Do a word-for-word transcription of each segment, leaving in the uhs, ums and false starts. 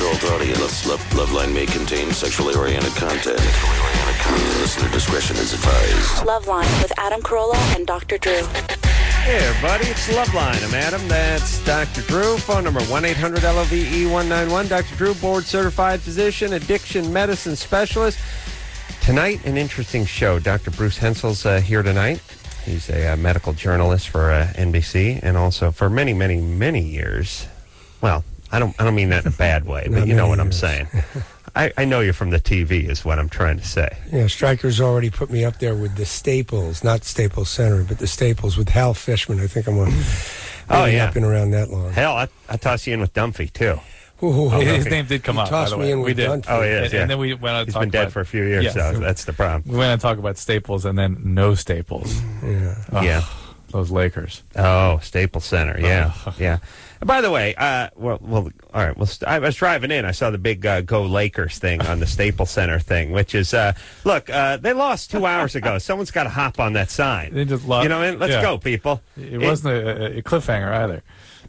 adult audience. Love, Loveline may contain sexually oriented content. Listener discretion is advised. Loveline with Adam Carolla and Doctor Drew. Hey, everybody, it's Loveline. I'm Adam. That's Doctor Drew. Phone number one eight hundred L O V E one nine one. Doctor Drew, board-certified physician, addiction medicine specialist. Tonight, an interesting show. Doctor Bruce Hensel's uh, here tonight. He's a uh, medical journalist for uh, N B C and also for many, many, many years. Well, I don't I don't mean that in a bad way, but you know what years. I'm saying. I, I know you from the T V is what I'm trying to say. Yeah, Stryker's already put me up there with the Staples, not Staples Center, but the Staples with Hal Fishman. I think I'm on. Oh, yeah. I've been around that long. Hell, I, I toss you in with Dunphy, too. Ooh, oh, his name did come you up, tossed by the me way. in with we did. Dunphy. Oh, yeah, and, yeah. and then we went on to He's talk been dead about, for a few years, yeah, so that's the problem. We went on to talk about Staples and then no Staples. Yeah. Oh, yeah. Those Lakers. Oh, Staples Center, yeah, Oh. yeah. By the way, uh, well, well, all right. Well, st- I was driving in. I saw the big uh, "Go Lakers" thing on the Staples Center thing, which is, uh, look, uh, they lost two hours ago. Someone's got to hop on that sign. They just lost. You know, let's yeah. go, people. It, it wasn't a, a cliffhanger either.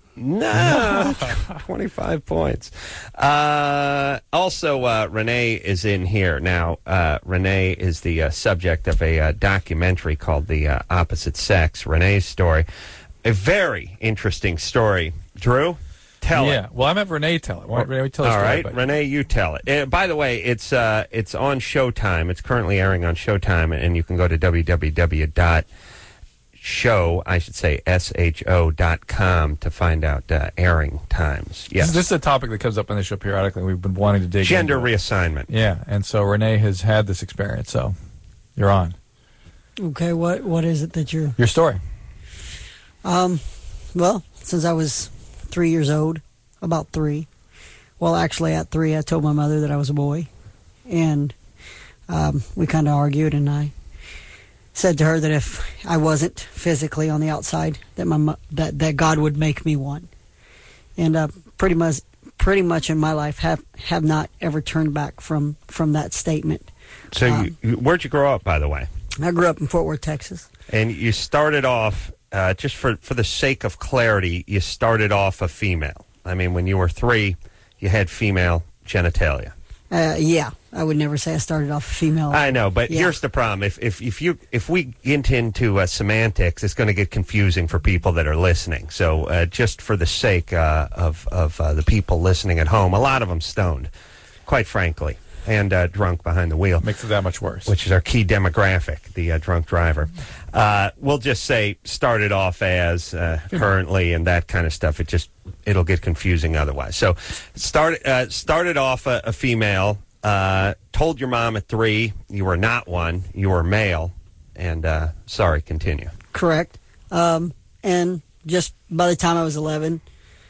No, twenty-five points. Uh, also, uh, Renee is in here now. Uh, Renee is the uh, subject of a uh, documentary called "The uh, Opposite Sex." Renee's story, a very interesting story. Drew, tell yeah. it. Yeah, well, I'm having Renee tell it. Why don't Renee tell All story, right, but... Renee, you tell it. Uh, by the way, it's uh, it's on Showtime. It's currently airing on Showtime, and you can go to w w w dot show, I should say, S H O dot com to find out uh, airing times. Yes. This, this is a topic that comes up on the show periodically. We've been wanting to dig Gender into it. reassignment. Yeah, and so Renee has had this experience, so you're on. Okay, what what is it that you're... Your story. Um, well, since I was three years old, about three, well, actually at three, I told my mother that I was a boy, and um, we kind of argued, and I said to her that if I wasn't physically on the outside, that my mo- that that God would make me one, and uh, pretty much pretty much in my life have have not ever turned back from from that statement. So, Um, you, where'd you grow up, by the way? I grew up in Fort Worth, Texas. And you started off, uh, just for, for the sake of clarity, you started off a female. I mean, when you were three, you had female genitalia. Uh, yeah, I would never say I started off a female. I know, but Yeah. here's the problem. If if if you if we get into uh, semantics, it's going to get confusing for people that are listening. So uh, just for the sake uh, of of uh, the people listening at home, a lot of them stoned, quite frankly, and uh, drunk behind the wheel. Makes it that much worse. Which is our key demographic, the uh, drunk driver. Uh, we'll just say started off as uh, currently and that kind of stuff. It just, it'll get confusing otherwise. So start, uh, started off a, a female, uh, told your mom at three you were not one, you were male, and uh, sorry, continue. Correct. Um, and just by the time I was eleven,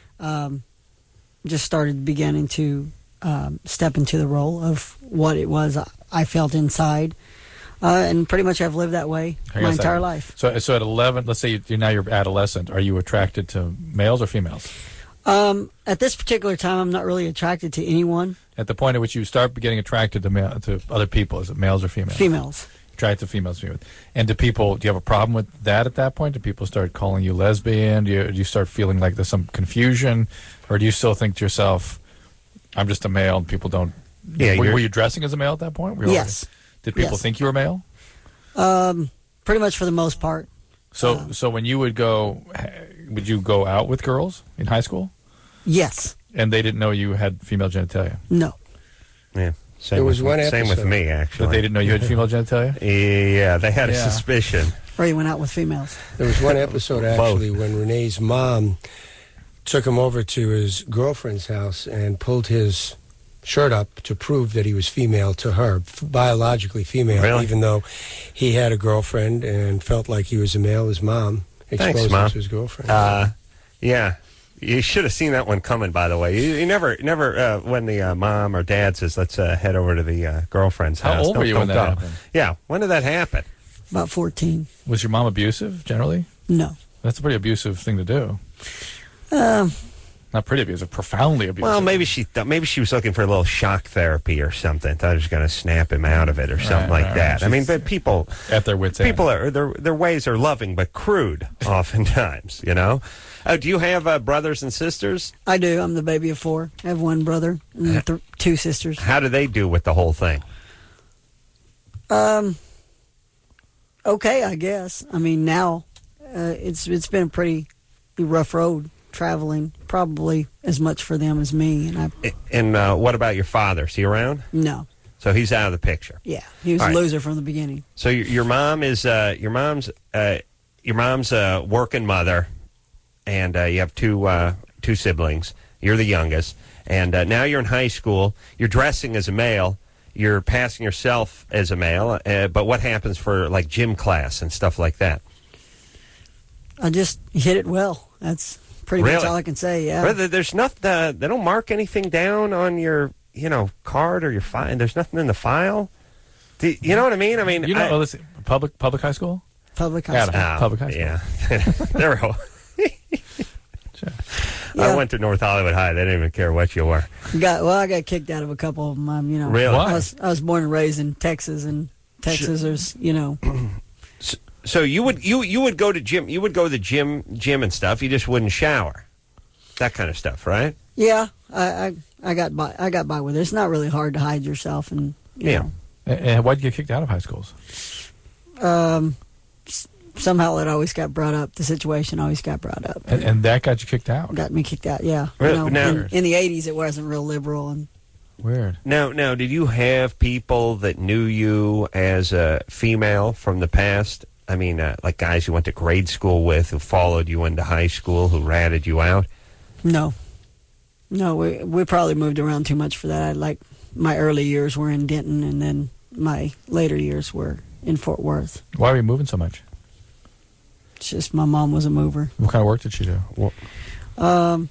um, just started beginning to um, step into the role of what it was I felt inside. Uh, and pretty much I've lived that way Hang my on a entire second. life. So, so at eleven, let's say you, you're now you're adolescent. Are you attracted to males or females? Um, at this particular time, I'm not really attracted to anyone. At the point at which you start getting attracted to male, to other people, is it males or females? Females. Attracted to females, females. And do people? Do you have a problem with that at that point? Do people start calling you lesbian? Do you, do you start feeling like there's some confusion, or do you still think to yourself, "I'm just a male," and people don't? Yeah, were, you're- were you dressing as a male at that point? Were you Yes. already- did people Yes. think you were male? Um, pretty much for the most part. So, Uh, so when you would go, would you go out with girls in high school, Yes. and they didn't know you had female genitalia? No. Yeah. Same There was with, one Same with episode. me, That actually. they didn't know you had female genitalia? Yeah, they had a Yeah. suspicion. Or you went out with females. There was one episode, actually, when Renee's mom took him over to his girlfriend's house and pulled his shirt up to prove that he was female to her, f- biologically female, Really? even though he had a girlfriend and felt like he was a male. His mom exposed Thanks, him Mom. to his girlfriend. Uh, yeah. You should have seen that one coming, by the way. You, you never, never, uh, when the uh, mom or dad says, let's uh, head over to the uh, girlfriend's How house. old Don't- were you when don't that go. happened? Yeah, when did that happen? About fourteen. Was your mom abusive generally? No. That's a pretty abusive thing to do. Um, Not pretty abusive, profoundly abusive. Well, maybe she th- maybe she was looking for a little shock therapy or something. Thought it was going to snap him out of it or something Right, like right, that. right. I mean, but people at their wits' end. people are their their ways are loving but crude, oftentimes. You know. Oh, do you have uh, brothers and sisters? I do. I'm the baby of four. I have one brother and th- two sisters. How do they do with the whole thing? Um. Okay, I guess. I mean, now uh, it's it's been a pretty rough road traveling. Probably as much for them as me. And I. And uh, what about your father? Is he around? No. So he's out of the picture. Yeah, he was All a right. loser from the beginning. So your, your mom is uh, your mom's uh, your mom's a working mother, and uh, you have two uh, two siblings. You're the youngest, and uh, now you're in high school. You're dressing as a male. You're passing yourself as a male. Uh, but what happens for like gym class and stuff like that? I just hit it well. That's pretty much Really? all I can say. Yeah. Brother, there's nothing. Uh, they don't mark anything down on your you know card or your file. There's nothing in the file. Do, you know what I mean? I mean, You know, I, oh, listen, public public high school. Public high Adam. school. Oh, Public high school. Yeah. There we go. Sure. I Yeah. went to North Hollywood High. They didn't even care what you were. Got well. I got kicked out of a couple of them. Um, you know, Really? Why? I was I was born and raised in Texas, and Texas, there's you know, So you would you you would go to gym you would go to the gym gym and stuff. You just wouldn't shower, that kind of stuff, right? yeah. I, I I got by. I got by with it. It's not really hard to hide yourself, and you Yeah. know, And, and why'd you get kicked out of high schools? um, s- somehow it always got brought up. The situation always got brought up. And, and that got you kicked out. Got me kicked out. Yeah. Really? You know, Now- in, in the eighties, it wasn't real liberal, and Weird. Now now, did you have people that knew you as a female from the past? I mean, uh, like guys you went to grade school with, who followed you into high school, who ratted you out. no, no. We we probably moved around too much for that. I like my early years were in Denton, and then my later years were in Fort Worth. Why were you moving so much? It's just my mom was a mover. What kind of work did she do? Um,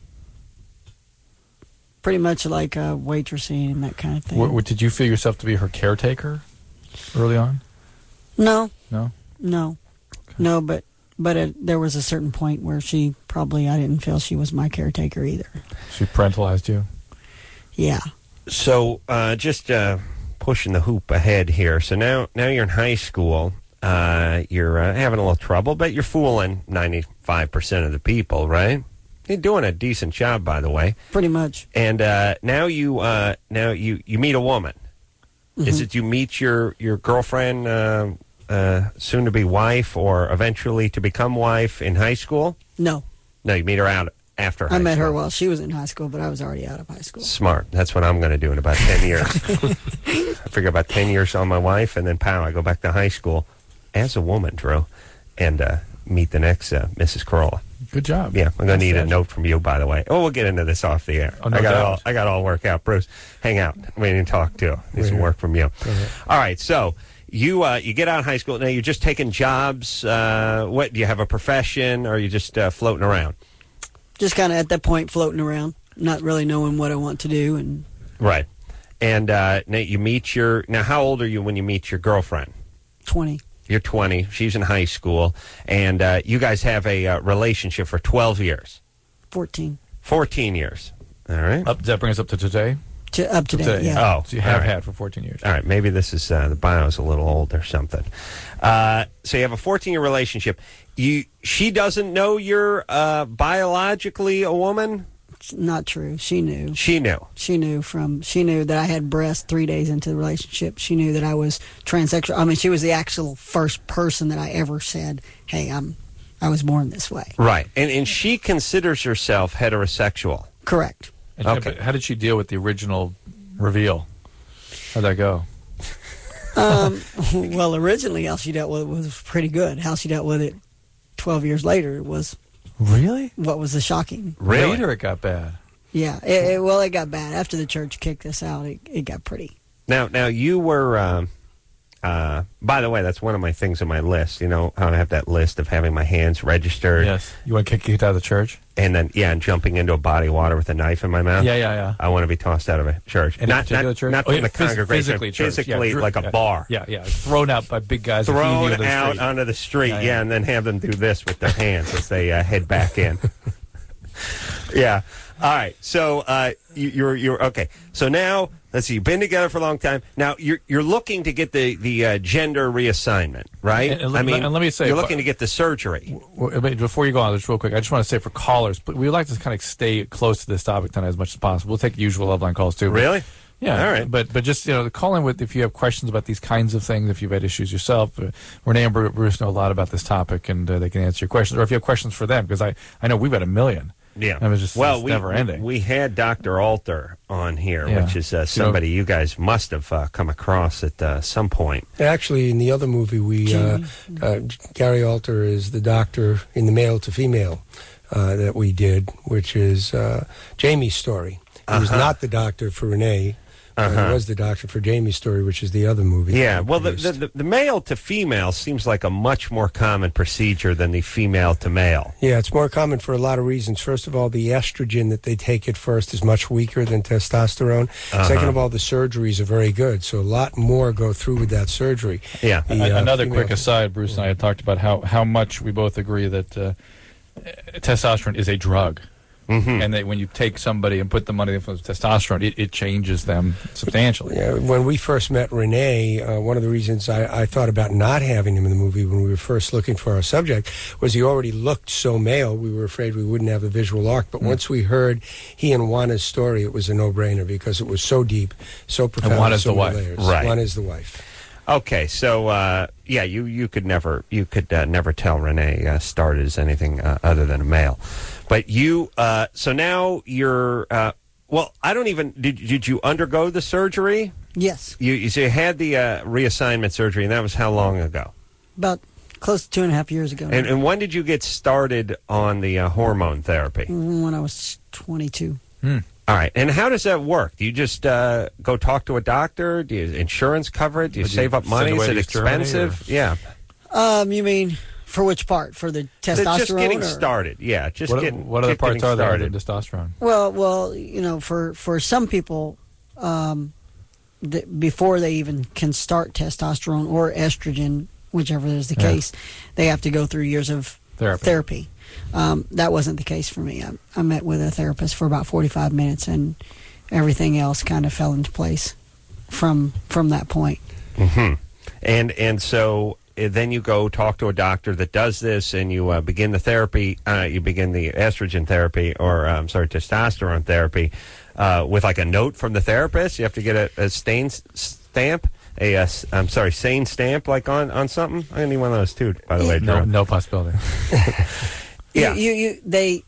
pretty much like uh, waitressing and that kind of thing. What, what, did you feel yourself to be her caretaker early on? No, No. no, no. But but it, there was a certain point where she probably I didn't feel she was my caretaker either. She parentalized you. Yeah. So uh, just uh, pushing the hoop ahead here. So now now you're in high school. Uh, you're uh, having a little trouble, but you're fooling ninety-five percent of the people, right? You're doing a decent job, by the way. Pretty much. And uh, now you uh, now you, you meet a woman. Mm-hmm. Is it you meet your your girlfriend, uh, uh, soon to be wife, or eventually to become wife in high school? No, No, you meet her out after high I met school. her while she was in high school, but I was already out of high school. Smart. That's what I'm going to do in about ten years. I figure about ten years on my wife, and then pow, I go back to high school as a woman, Drew, and uh, meet the next uh, Missus Corolla. Good job. Yeah, I'm going to need a That's note from you, by the way. Oh, we'll get into this off the air. Oh, no I got it doubt. all. I got it all work out. Bruce, hang out. We didn't talk too. Need some work from you. All right, so you uh, you get out of high school now. You're just taking jobs. Uh, what do you have a profession, or are you just uh, floating around? Just kind of at that point floating around, not really knowing what I want to do. And Right. And uh, now you meet your. Now, how old are you when you meet your girlfriend? twenty. You're twenty. She's in high school, and uh, you guys have a uh, relationship for twelve years, fourteen. fourteen years. All right. Up, does that bring us up to today? To, up to date, Today. yeah. Oh, So you have all right. had for fourteen years. All right, maybe this is uh, the bio's a little old or something. Uh, so you have a fourteen-year relationship. You, she doesn't know you're uh, biologically a woman. It's not true. She knew. She knew. She knew from. She knew that I had breasts three days into the relationship. She knew that I was transsexual. I mean, she was the actual first person that I ever said, "Hey, I'm. I was born this way." Right, and and she considers herself heterosexual. Correct. And Okay. but How did she deal with the original reveal? How'd that go? Um, well, originally, how she dealt with it was pretty good. How she dealt with it twelve years later was Really? what was the shocking. Really? Later it got bad. Yeah. It, it, well, it got bad after the church kicked us out. It, it got pretty. Now, now you were. Um, uh, by the way, that's one of my things on my list. You know how I have that list of having my hands registered, Yes. You want to get kicked out of the church? and then yeah, and jumping into a body of water with a knife in my mouth. Yeah, yeah, yeah. I want to be tossed out of a church. Any not particular not, church? not Oh, from yeah, the phys- congregation. physically church. physically Yeah, dr- like a yeah, bar. Yeah, yeah. Thrown out by big guys. Thrown beating you to the out street. onto the street, Yeah, yeah, yeah. and then have them do this with their hands as they uh, head back in. Yeah. All right. So uh, you, you're you're okay. So now let's see. You've been together for a long time. Now you're you're looking to get the the uh, gender reassignment, right? And, and I let, mean, and let me say, you're looking to get the surgery. w- w- Before you go on, just real quick, I just want to say for callers, but we would like to kind of stay close to this topic tonight as much as possible. We'll take usual Loveline calls too. but- Really? Yeah, All right. But but just you know, call in with if you have questions about these kinds of things. If you've had issues yourself, uh, Renee and Bruce know a lot about this topic, and uh, they can answer your questions. Or if you have questions for them, because I, I know we've had a million. Yeah, it was just well, it's we, never ending. We had Doctor Alter on here, Yeah. which is uh, somebody you guys must have uh, come across at uh, some point. Actually, in the other movie, we uh, uh, Gary Alter is the doctor in the male to female uh, that we did, which is uh, Jamie's story. He was Uh-huh. not the doctor for Renee. Uh, Uh-huh. he was the doctor for Jamie's story, which is the other movie. Yeah, that we well, the, produced. the, the, the male to female seems like a much more common procedure than the female to male. Yeah, it's more common for a lot of reasons. First of all, the estrogen that they take at first is much weaker than testosterone. Uh-huh. Second of all, the surgeries are very good, so a lot more go through with that surgery. Yeah. The, A- uh, Another female- quick aside, Bruce and I had talked about how, how much we both agree that uh, testosterone is a drug. Mm-hmm. And that when you take somebody and put them under the influence of testosterone, it, it changes them substantially. Yeah, when we first met Renee, uh, one of the reasons I, I thought about not having him in the movie when we were first looking for our subject was he already looked so male, we were afraid we wouldn't have a visual arc. But Mm. once we heard he and Juana's story, it was a no-brainer because it was so deep, so profound. Juana's so the many wife. layers. Right. Juana's the wife. Okay, so uh, yeah, you, you could never you could uh, never tell Renee uh, started as anything uh, other than a male, but you uh, so now you're uh, well. I don't even did did you undergo the surgery? Yes, You you, so you had the uh, reassignment surgery, and that was how long ago? about close to two and a half years ago. And and when did you get started on the uh, hormone therapy? when I was twenty-two. All right, and how does that work? Do you just uh, go talk to a doctor? Do you insurance cover it? Do you Would you save up send money? away Is it to Germany, expensive? or- Yeah, Um, you mean for which part? For the testosterone? just getting or- started. Yeah, just What, getting. what other just parts getting are there other started. than testosterone? Well, well, you know, for for some people, um, th- before they even can start testosterone or estrogen, whichever is the Yeah. case, they have to go through years of Therapy. therapy. Um, that wasn't the case for me. I, I met with a therapist for about forty-five minutes, and everything else kind of fell into place from from that point. hmm And and so uh, then you go talk to a doctor that does this, and you uh, begin the therapy. Uh, you begin the estrogen therapy, or uh, I'm sorry, testosterone therapy, uh, with like a note from the therapist. You have to get a, a stain s- stamp. A, uh, s- I'm sorry, sane stamp, like on, on something. I need one of those too, by the way. No, Drew. no possibility. Yeah. You, you, you they.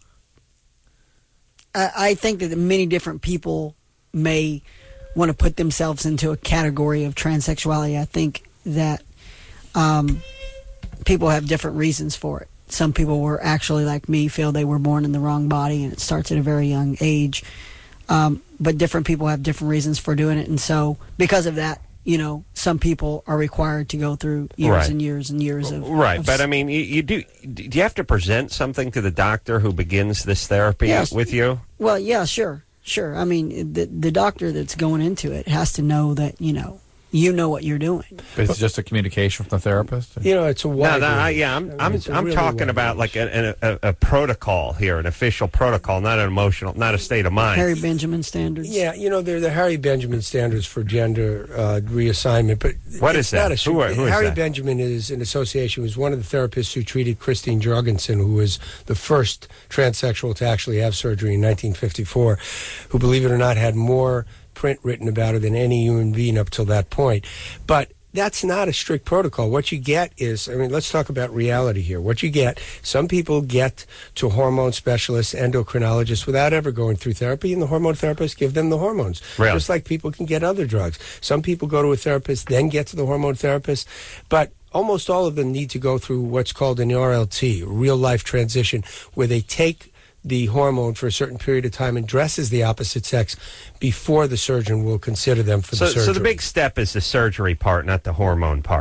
I, I think that many different people may want to put themselves into a category of transsexuality. I think that um, people have different reasons for it. Some people were actually like me, feel they were born in the wrong body, and it starts at a very young age. Um, but different people have different reasons for doing it, and so because of that, you know, some people are required to go through years Right. and years and years of Right, of but I mean, you, you do. Do you have to present something to the doctor who begins this therapy Yes. with you? Well, yeah, sure, sure. I mean, the the doctor that's going into it has to know that you know you know what you're doing. But it's just a communication from the therapist? You know, it's a No, wide no, I, range. yeah, I I'm mean, I'm it's a I'm really talking wide about range. like a, a, a protocol here, an official protocol, not an emotional, not a state of mind. Harry Benjamin standards. Yeah, you know, they're the Harry Benjamin standards for gender uh, reassignment. But What it's is that? Not a, Who are- who is Harry that? Benjamin is an association, was one of the therapists who treated Christine Jorgensen, who was the first transsexual to actually have surgery in nineteen fifty-four, who, believe it or not, had more print written about her than any human being up till that point. But that's not a strict protocol. What you get is, I mean, let's talk about reality here. What you get, some people get to hormone specialists, endocrinologists, without ever going through therapy, and the hormone therapists give them the hormones. Really? Just like people can get other drugs. Some people go to a therapist, then get to the hormone therapist. But almost all of them need to go through what's called an R L T, real-life transition, where they take the hormone for a certain period of time and dress as the opposite sex before the surgeon will consider them for So, the surgery. so the big step is the surgery part, not the hormone part.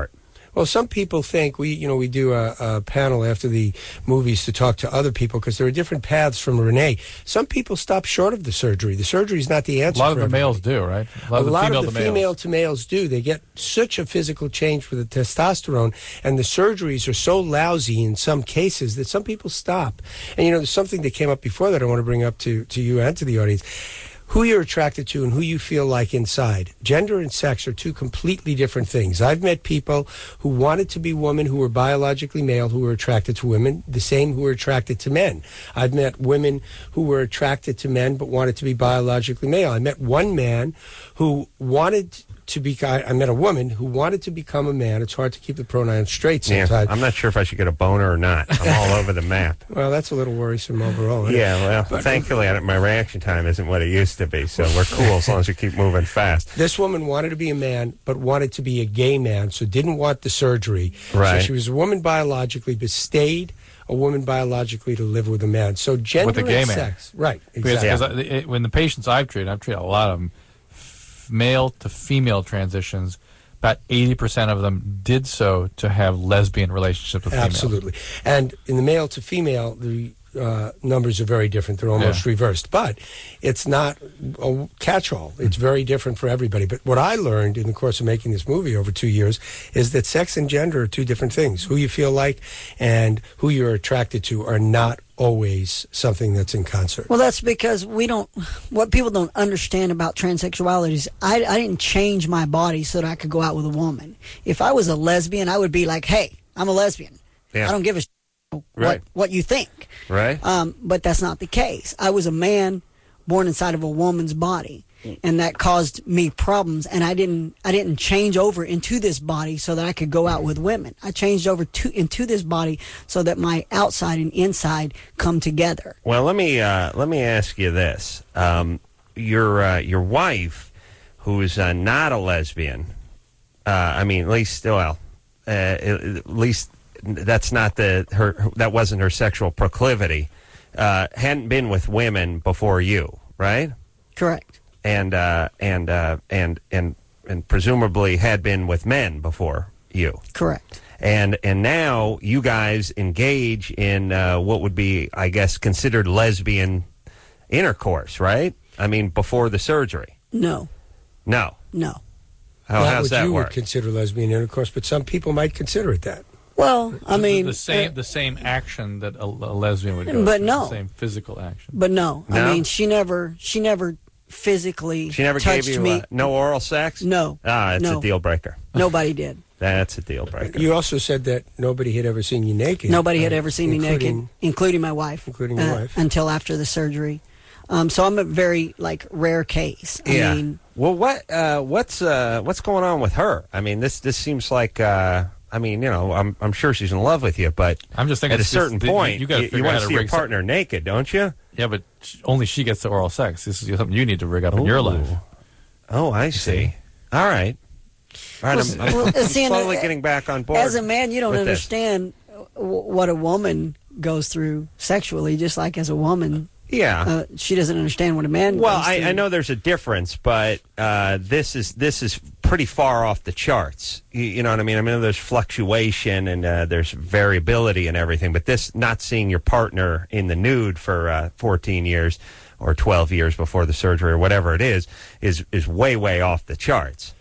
Well, some people think we, you know, we do a, a panel after the movies to talk to other people because there are different paths from Renee. Some people stop short of the surgery. The surgery is not the answer. A lot for of the everybody. males do, right? A lot A of the lot female of the to males. female to males do. They get such a physical change with the testosterone, and the surgeries are so lousy in some cases that some people stop. And you know, there's something that came up before that I want to bring up to to you and to the audience. Who you're attracted to and who you feel like inside. Gender and sex are two completely different things. I've met people who wanted to be women who were biologically male who were attracted to women, the same who were attracted to men. I've met women who were attracted to men but wanted to be biologically male. I met one man who wanted to be, I, I met a woman who wanted to become a man. It's hard to keep the pronouns straight sometimes. Yeah, I'm not sure if I should get a boner or not. I'm all over the map. Well, that's a little worrisome overall. Isn't Yeah, well, But- thankfully I, my reaction time isn't what it used to be, so we're cool as long as we keep moving fast. This woman wanted to be a man, but wanted to be a gay man, so didn't want the surgery. Right. So she was a woman biologically, but stayed a woman biologically to live with a man. So gender With a gay and man. sex. Right, Because, exactly. because I, it, when the patients I've treated, I've treated a lot of them, f- male to female transitions. About eighty percent of them did so to have lesbian relationships with females. Absolutely. And in the male to female, the uh, numbers are very different. They're almost Yeah. reversed. But it's not a catch-all. It's very different for everybody. But what I learned in the course of making this movie over two years is that sex and gender are two different things. Who you feel like and who you're attracted to are not always something that's in concert. Well, that's because we don't, what people don't understand about transsexuality is I, I didn't change my body so that I could go out with a woman. If I was a lesbian, I would be like, hey, I'm a lesbian. Yeah. I don't give a sh- what, Right. what you think. Right? Um, but that's not the case. I was a man born inside of a woman's body, and that caused me problems. And I didn't, I didn't change over into this body so that I could go out with women. I changed over to into this body so that my outside and inside come together. Well, let me uh, let me ask you this: um, your uh, your wife, who is uh, not a lesbian, uh, I mean, at least well, uh, at least that's not the her that wasn't her sexual proclivity. Uh, hadn't been with women before you, right? Correct. And uh, and uh, and and and presumably had been with men before you. Correct. And and now you guys engage in uh, what would be, I guess, considered lesbian intercourse, right? I mean, before the surgery. No. No. No. How, Not how's what that you work? would consider lesbian intercourse, but some people might consider it that. Well, I The- mean, the same uh, the same action that a, a lesbian would go But through, no. the same physical action. but no. No? I mean, she never, she never physically She never touched gave you me. uh, no oral sex? No. Ah, it's No. a deal breaker. Nobody did. That's a deal breaker. You also said that nobody had ever seen you naked. Nobody had uh, ever seen me including- naked, including my wife. Including your uh, wife. Until after the surgery. Um, so I'm a very, like, rare case. I yeah. mean, well, what uh, what's uh, what's going on with her? I mean, this this seems like. Uh, I mean, you know, I'm I'm sure she's in love with you, but I'm just thinking at a it's just certain the- point, you, gotta you, figure want out to how see your rig some- partner naked, don't you? Yeah, but sh- only she gets the oral sex. This is something you need to rig up in your Ooh. life. Oh, I see. All right. All right, Well, I'm, I'm well, see, and, slowly uh, getting back on board. as a man, you don't with this. understand w- what a woman goes through sexually, just like as a woman, Yeah. uh, she doesn't understand what a man well, goes I, through. I know there's a difference, but uh, this is this is pretty far off the charts. You, you know what I mean? I mean, there's fluctuation and uh, there's variability and everything, but this not seeing your partner in the nude for uh, fourteen years or twelve years before the surgery or whatever it is is is way way off the charts.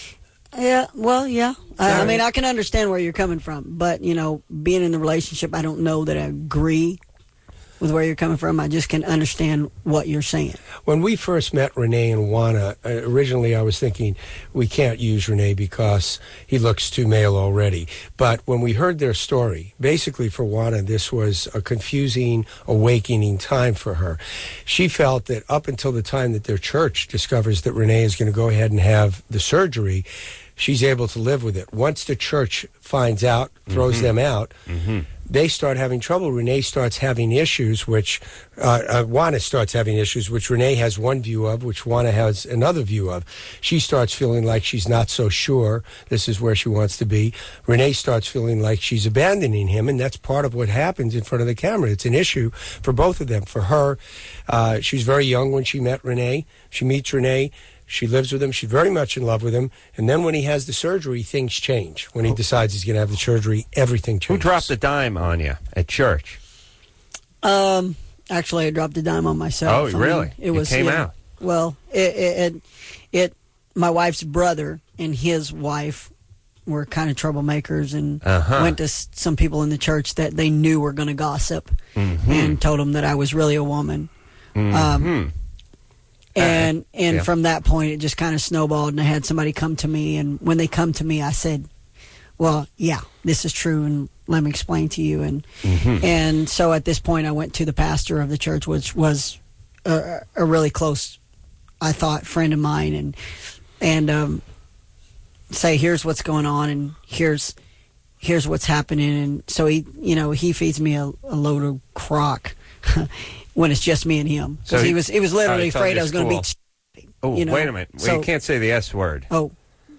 Yeah, well, yeah. I, I Sorry. mean, I can understand where you're coming from, but, you know, being in the relationship, I don't know that I agree with where you're coming from. I just can understand what you're saying. When we first met Renee and Juana, uh, originally I was thinking we can't use Renee because he looks too male already. But when we heard their story, basically for Juana, this was a confusing, awakening time for her. She felt that up until the time that their church discovers that Renee is going to go ahead and have the surgery, she's able to live with it. Once the church finds out, throws Mm-hmm. them out, they start having trouble. Renee starts having issues, which uh, uh, Juana starts having issues, which Renee has one view of, which Juana has another view of. She starts feeling like she's not so sure this is where she wants to be. Renee starts feeling like she's abandoning him, and that's part of what happens in front of the camera. It's an issue for both of them. For her, uh, she was very young when she met Renee. She meets Renee. She lives with him. She's very much in love with him. And then when he has the surgery, things change. When he decides he's going to have the surgery, everything changes. Who dropped the dime on you at church? Um, actually, I dropped a dime on myself. Oh, I mean, really? it It was came yeah, out. Well, it, it, it, it, my wife's brother and his wife were kind of troublemakers and Uh-huh. went to s- some people in the church that they knew were going to gossip Mm-hmm. and told them that I was really a woman. Um, and and Yeah. from that point, it just kind of snowballed, and I had somebody come to me, and when they come to me, I said, well, yeah, this is true, and let me explain to you. And Mm-hmm. and so at this point, I went to the pastor of the church, which was a, a really close, I thought, friend of mine, and and um, say, here's what's going on, and here's here's what's happening. And so he, you know, he feeds me a, a load of crock when it's just me and him. So Because he- he was he was literally oh, he told afraid you I was going to school. be. Oh, you know, wait a minute. Well, so- you can't say the S word. Oh,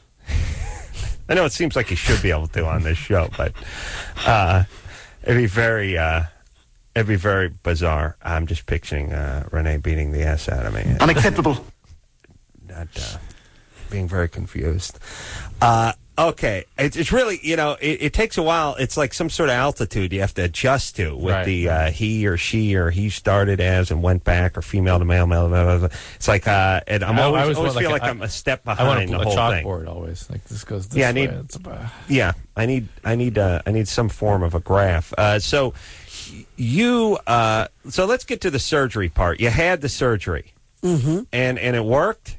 I know it seems like you should be able to on this show, but uh, it'd be very, uh, it'd be very bizarre. I'm just picturing uh, Renee beating the S out of me. Unacceptable. Not uh, being very confused. Uh, okay, it's, it's really, you know, it, it takes a while. It's like some sort of altitude you have to adjust to with Right, the right. uh, he or she or he started as and went back or female to male, male, blah, blah, blah. It's like, uh, and I'm I- I always, always always want, feel like, like a- I'm a step I behind want a, the a whole thing. chalkboard always. Like this goes this Yeah, I way. need- It's about, Yeah, I need, I need, uh, I need some form of a graph. Uh, so, you, uh, so let's get to the surgery part. You had the surgery, mm-hmm. and and it worked.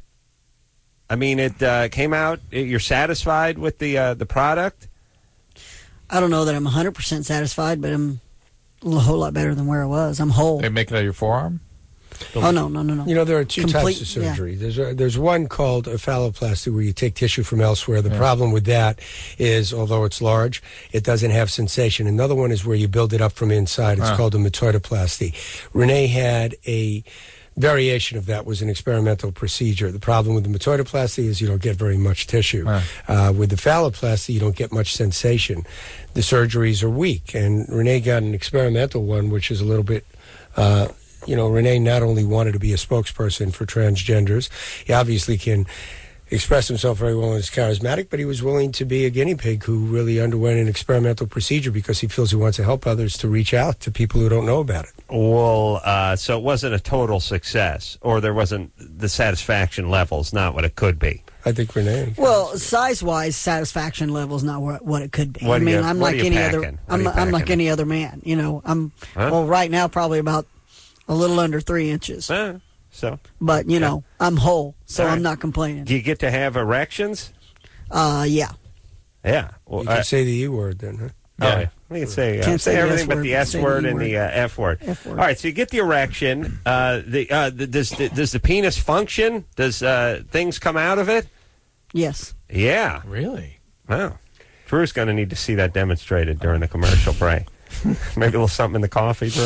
I mean, it uh, came out. You're satisfied with the uh, the product? I don't know that I'm one hundred percent satisfied, but I'm a whole lot better than where I was. I'm whole. they make it out of your forearm? Oh, no, no, no, no. You know, there are two Complete- types of surgery. There's a, there's one called a phalloplasty where you take tissue from elsewhere. The Yeah. problem with that is, although it's large, it doesn't have sensation. Another one is where you build it up from inside. It's Ah. called a metoidoplasty. Renee had a variation of that, was an experimental procedure. The problem with the metoidoplasty is you don't get very much tissue. Ah. Uh, with the phalloplasty, you don't get much sensation. The surgeries are weak, and Renee got an experimental one, which is a little bit... Uh, you know, Renee not only wanted to be a spokesperson for transgenders, he obviously can express himself very well and is charismatic, but he was willing to be a guinea pig who really underwent an experimental procedure because he feels he wants to help others to reach out to people who don't know about it. Well, uh, so it wasn't a total success, or there wasn't the satisfaction level's not what it could be. I think Renee... Well, size-wise, satisfaction level's not what, what it could be. What I do mean, you- I'm what like are you any packing? other. What I'm, are you I'm like packing? any other man. You know, I'm Huh? well right now probably about a little under three inches, Uh, so, but you know, I'm whole, so All right. I'm not complaining. do you get to have erections? Uh, yeah. Yeah. Well, You can uh, say the E word then, huh? Oh, Yeah. yeah. We can say, uh, Can't say say the everything S but word, the but S say the word E and the uh, F word. F word. All right, so you get the erection. Uh, the, uh, the does the, does the penis function? Does uh, things come out of it? Yes. Yeah. Really? Wow. Drew's going to need to see that demonstrated during the commercial break. Maybe a little something in the coffee, Drew.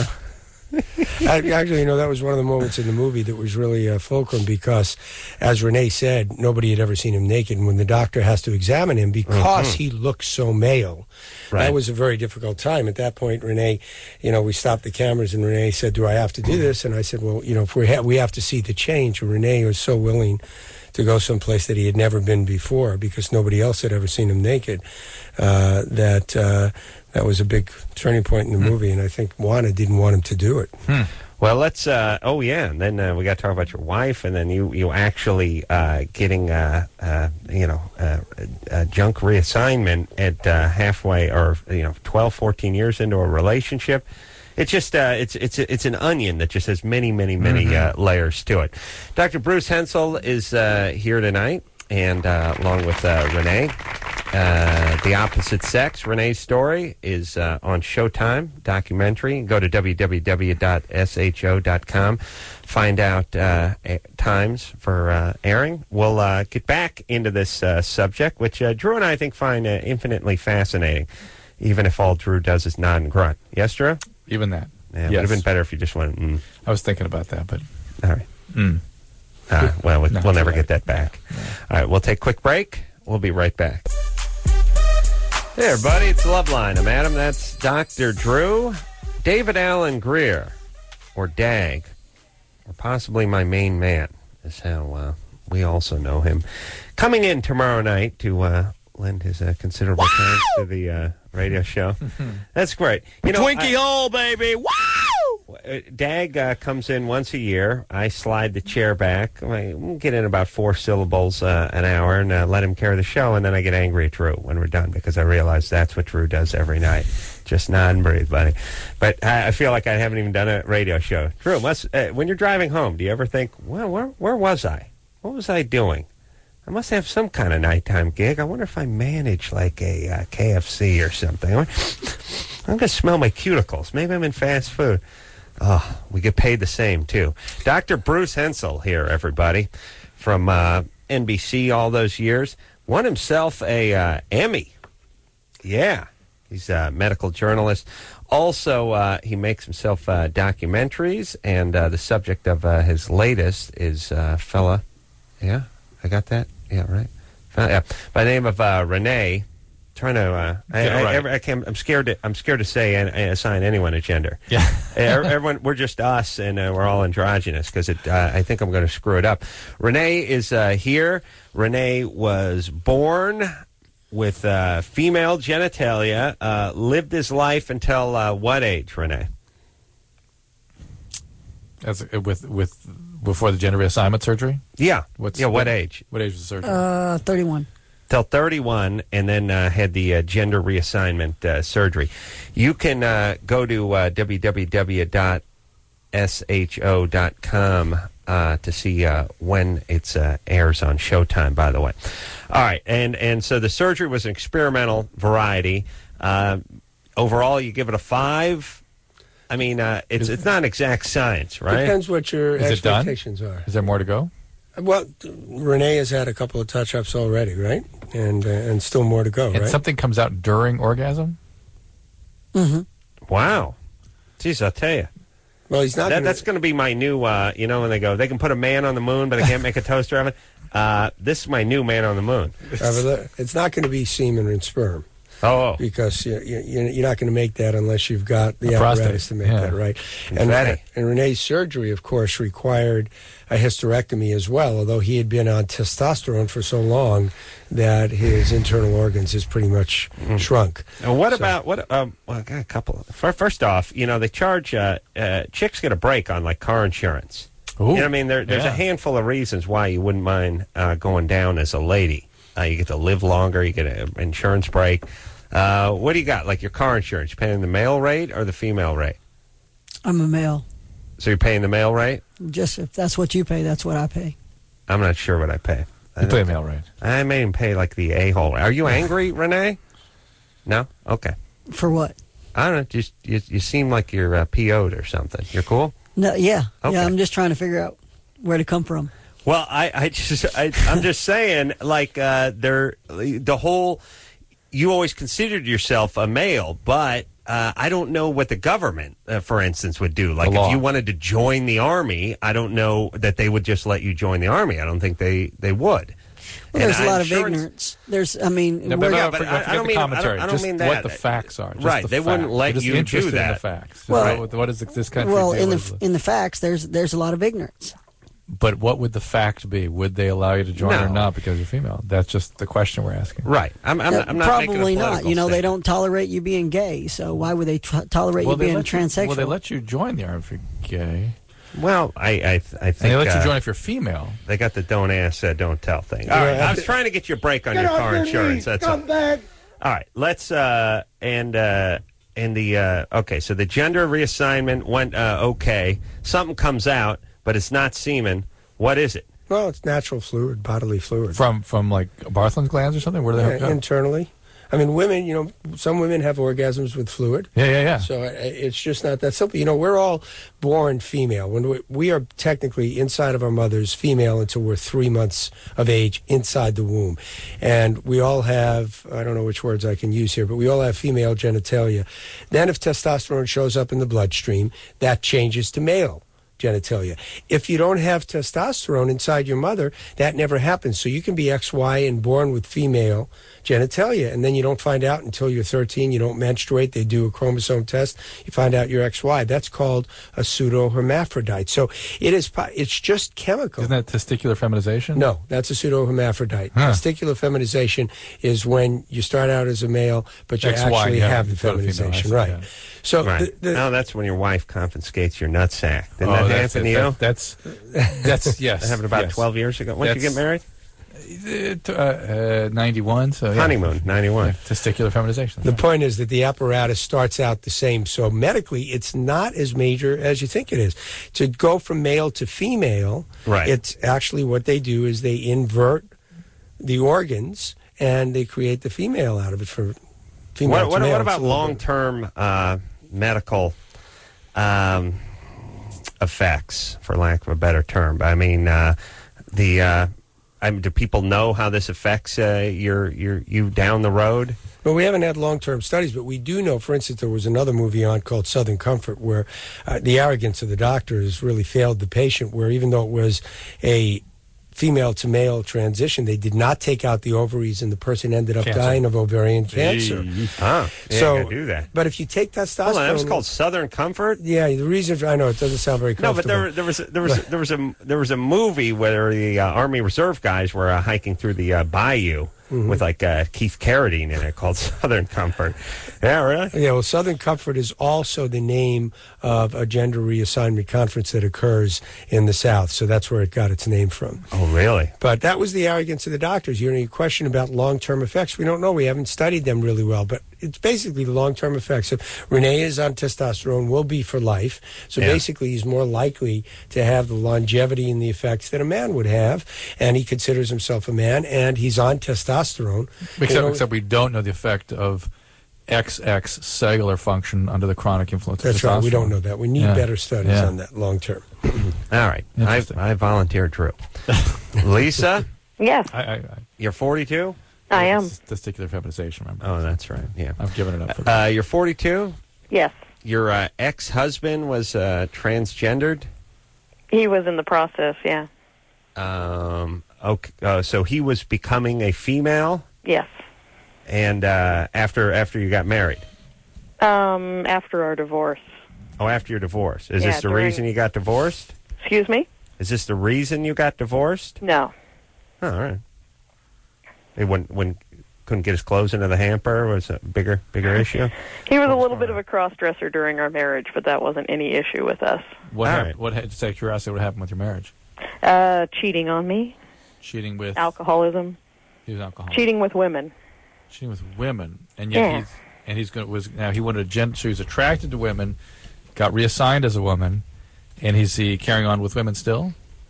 I- Actually, you know, that was one of the moments in the movie that was really uh, fulcrum because, as Renee said, nobody had ever seen him naked. And when the doctor has to examine him because he looks so male, Right. that was a very difficult time. At that point, Renee, you know, we stopped the cameras and Renee said, do I have to do this? And I said, well, you know, if we, ha- we have to see the change. And Renee was so willing to go someplace that he had never been before because nobody else had ever seen him naked, uh, that... Uh, That was a big turning point in the movie, and I think Juana didn't want him to do it. Well, let's. Uh, oh, yeah, and then uh, we got to talk about your wife, and then you you actually uh, getting uh, uh, you know uh, uh, junk reassignment at uh, halfway or you know twelve, fourteen years into a relationship. It's just uh, it's it's it's an onion that just has many, many, many uh, layers to it. Doctor Bruce Hensel is uh, here tonight, and uh, along with uh, Renee. Uh, the Opposite Sex, Renee's story, is uh, on Showtime documentary. Go to w w w dot s h o dot com. Find out uh, a- times for uh, airing. We'll uh, get back into this uh, subject, which uh, Drew and I think find uh, infinitely fascinating, even if all Drew does is nod and grunt. Yes, Drew? Even that. Yeah, it would Yes. have been better if you just went, mm. I was thinking about that, but All right. mm. Uh, well, we, Not we'll never too get that back. All right, we'll take a quick break. We'll be right back. Hey, everybody, it's Loveline. I'm Adam. That's Doctor Drew. David Allen Greer, or Dag, or possibly my main man, is how uh, we also know him. Coming in tomorrow night to uh, lend his uh, considerable time to the uh, radio show. That's great. You know, Twinkie I, hole, baby. Wow! Dag uh, comes in once a year. I slide the chair back. I get in about four syllables uh, an hour and uh, let him carry the show, and then I get angry at Drew when we're done because I realize that's what Drew does every night. Just nod and breathe, buddy. But I, I feel like I haven't even done a radio show. Drew, must, uh, when you're driving home, do you ever think, well, where, where was I? What was I doing? I must have some kind of nighttime gig. I wonder if I manage like a uh, K F C or something. I'm going to smell my cuticles. Maybe I'm in fast food. Oh, we get paid the same, too. Doctor Bruce Hensel here, everybody, from uh, N B C all those years. Won himself a uh, Emmy. Yeah, he's a medical journalist. Also, uh, he makes himself uh, documentaries, and uh, the subject of uh, his latest is uh, fella, yeah, I got that? Yeah, right. Uh, yeah. By the name of uh, Renee. Trying to, uh, I, I, right. I, I can't, I'm scared to, I'm scared to say and uh, assign anyone a gender. Yeah, everyone, we're just us, and uh, we're all androgynous because it. Uh, I think I'm going to screw it up. Renee is uh, here. Renee was born with uh, female genitalia. Uh, lived his life until uh, what age, Renee? As with with before the gender reassignment surgery. Yeah. What's, yeah. What, what age? What age was the surgery? Uh, thirty-one. Till thirty-one, and then uh, had the uh, gender reassignment uh, surgery. You can uh, go to uh, w w w dot s h o dot com uh, to see uh, when it uh, airs on Showtime, by the way. All right, and, and so the surgery was an experimental variety. Uh, overall, you give it a five. I mean, uh, it's it's not exact science, right? Depends what your Is it done? expectations are. Is there more to go? Well, Renee has had a couple of touch-ups already, right? And uh, and still more to go, And right? something comes out during orgasm? Mm-hmm. Wow. Jeez, I'll tell you. Well, he's not. That, gonna, that's going to be my new, uh, you know, when they go, they can put a man on the moon, but they can't make a toaster oven. Uh, this is my new man on the moon. uh, it's not going to be semen and sperm. Oh, Because you, you, you're not going to make that unless you've got the A apparatus prostate. to make Yeah. that, right? And, Confetti. and Renee's surgery, of course, required a hysterectomy as well, although he had been on testosterone for so long that his internal organs has pretty much shrunk. and what So- about, what, um, well, I got a couple. Fir- First off, you know, they charge, uh, uh, chicks get a break on, like, car insurance. Ooh, you know what I mean? There, there's yeah. a handful of reasons why you wouldn't mind uh, going down as a lady. Uh, you get to live longer, you get an insurance break. Uh, what do you got? Like your car insurance, you paying the male rate or the female rate? I'm a male. So you're paying the male rate? Just if that's what you pay, that's what I pay. I'm not sure what I pay. I You play don't- male rate. I may even pay like the a-hole. Are you angry, Renee? No? Okay. For what? I don't know. Just you, you seem like you're uh, P O'd or something. You're cool? No, yeah, Okay. yeah. I'm just trying to figure out where to come from. Well, I, I just, I, I'm just saying, like, uh, they're, the whole, you always considered yourself a male, but uh, I don't know what the government, uh, for instance, would do. Like, The law. if you wanted to join the Army, I don't know that they would just let you join the Army. I don't think they, they would. Well, And there's a lot of insurance- ignorance. There's, I mean, No, we're- but, Yeah, no, but forget, I- I forget don't the mean- I don't- commentary. I don't just mean what that. the facts are. Just Right, the they wouldn't facts. let You're just you do interested in that. the facts. Well- what, what does this country well, do in the with- in the facts, there's there's a lot of ignorance. But what would the fact be? Would they allow you to join No. or not because you're female? That's just the question we're asking. Right. I'm, I'm, Uh, I'm not making a probably not. political You know, they statement. don't tolerate you being gay, so why would they t- tolerate you they being let transsexual? well, they let you join the army if you're gay. Well, I, I, I think And they let uh, you join if you're female. they got the don't ask, uh, don't tell thing. All right, I was trying to get you a break on your car insurance. That's all. back. All right, let's uh, and uh, and the uh, okay. So the gender reassignment went uh, okay. Something comes out, but it's not semen. What is it? Well, it's natural fluid, bodily fluid. From from like Bartholin's glands or something? Where do they hook Yeah, up? internally. I mean, women, you know, some women have orgasms with fluid. Yeah, yeah, yeah. So uh, it's just not that simple. You know, we're all born female. When we, we are technically inside of our mothers female until we're three months of age inside the womb. And we all have, I don't know which words I can use here, but we all have female genitalia. Then if testosterone shows up in the bloodstream, that changes to male genitalia. If you don't have testosterone inside your mother, that never happens. So you can be X Y and born with female genitalia, and then you don't find out until you're thirteen. You don't menstruate. They do a chromosome test. You find out you're X Y. That's called a pseudohermaphrodite. So it is. It's just chemical. Isn't that testicular feminization? No, that's a pseudohermaphrodite. Huh. Testicular feminization is when you start out as a male, but you X Y, actually yeah, have the you go to female, I feminization, see, right? yeah. So Right. the, the, now that's when your wife confiscates your nutsack. Didn't Oh, that that's happen it. to you? That- that's that's yes. That happened about yes. twelve years ago. When did you get That's- married? Uh, uh, ninety-one. So yeah. Honeymoon, ninety-one. Yeah, testicular feminization. the point is that the apparatus starts out the same. So medically, it's not as major as you think it is. To go from male to female, Right. it's actually what they do is they invert the organs and they create the female out of it for female What, to what, male. what It's about a little bit- long-term uh, medical um, effects, for lack of a better term? I mean, uh, the uh, I mean, do people know how this affects uh, your your you down the road? Well, we haven't had long-term studies, but we do know, for instance, there was another movie on called Southern Comfort where uh, the arrogance of the doctors really failed the patient, where even though it was a female to male transition, they did not take out the ovaries and the person ended up Cancer. dying of ovarian cancer. Ah, yeah, so, you gotta do that. But if you take testosterone... Hold on, that was called Southern Comfort. Yeah, the reason... For, I know, it doesn't sound very No, but comfortable. there, there was there was there was a there was a movie where the uh, Army Reserve guys were uh, hiking through the uh, bayou Mm-hmm. with like uh, Keith Carradine in it, called Southern Comfort. Yeah, really? Yeah, well, Southern Comfort is also the name of a gender reassignment conference that occurs in the South, so that's where it got its name from. Oh, really? But that was the arrogance of the doctors. You know, your question about long-term effects, we don't know. We haven't studied them really well, but it's basically the long-term effects. If Renee is on testosterone, will be for life. So Yeah. basically, he's more likely to have the longevity and the effects that a man would have, and he considers himself a man, and he's on testosterone. Except, You know, except we don't know the effect of X X cellular function under the chronic influence of that's right. We testosterone. don't know that. We need Yeah. better studies Yeah. on that long-term. All right. I Interesting. I volunteer Drew. Lisa, Yes, I, I, I, you're forty-two? I am. It's testicular feminization, remember? Oh, that's right. Yeah. I've given it up. For Uh, you're forty-two? Yes. Your uh, ex-husband was uh, transgendered? He was in the process, yeah. Um, okay, uh, so he was becoming a female, Yes. and uh, after after you got married. Um, after our divorce. Oh, after your divorce. Is Yeah, this the during- reason you got divorced? Excuse me? Is this the reason you got divorced? No. Oh, all right. He wouldn't, wouldn't, couldn't get his clothes into the hamper? Was it a bigger bigger issue? He was a little bit of a cross-dresser during our marriage, but that wasn't any issue with us. what All hap- right. what ha- just out of curiosity, what happened with your marriage? Uh, cheating on me, Cheating with alcoholism, he was alcoholic. cheating with women. Cheating with women, and yet Yeah. he's and he's going was now he wanted a gen. So he was attracted to women, got reassigned as a woman, and he's he carrying on with women still.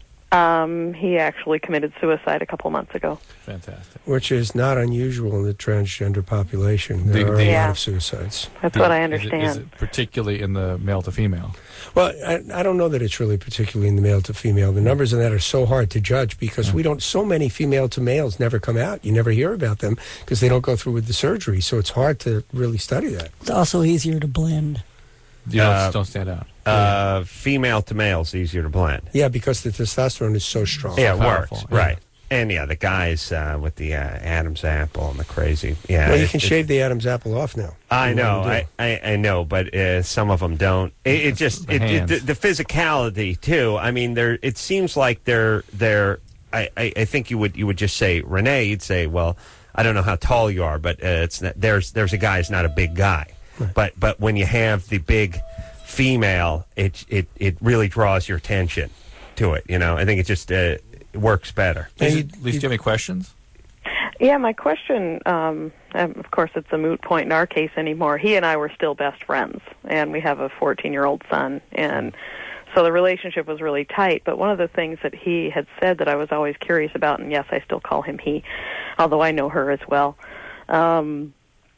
Um, he actually committed suicide a couple months ago. Fantastic. Which is not unusual in the transgender population. There The- are the- a Yeah. lot of suicides. That's what I Is it- understand. Is it particularly in the male to female? Well, I, I don't know that it's really particularly in the male to female. The numbers on that are so hard to judge because we don't. So many female to males never come out. You never hear about them because they don't go through with the surgery. So it's hard to really study that. It's also easier to blend. You don't, Uh, don't stand out. Uh, female to male is easier to blend. Yeah, because the testosterone is so strong. Yeah, it powerful, works. yeah. Right. And yeah, the guys uh, with the uh, Adam's apple and the crazy. Yeah, Well, you it- can it- shave the Adam's apple off now. I You know, wanna do I, it. I, I know, but uh, some of them don't. It, it just The it, it, hands. the, the physicality too. I mean, they're. It seems like they're they're. I, I, I think you would you would just say Renee. You'd say, well, I don't know how tall you are, but uh, it's not, there's there's a guy who's not a big guy, but but when you have the big female, it it it really draws your attention to it. You know, I think it just uh, it works better. And Lisa, you- Lisa, do you have any questions? Yeah, my question, um, um, of course, it's a moot point in our case anymore. He and I were still best friends, and we have a fourteen-year-old son, and so the relationship was really tight. But one of the things that he had said that I was always curious about, and yes, I still call him he, although I know her as well, um,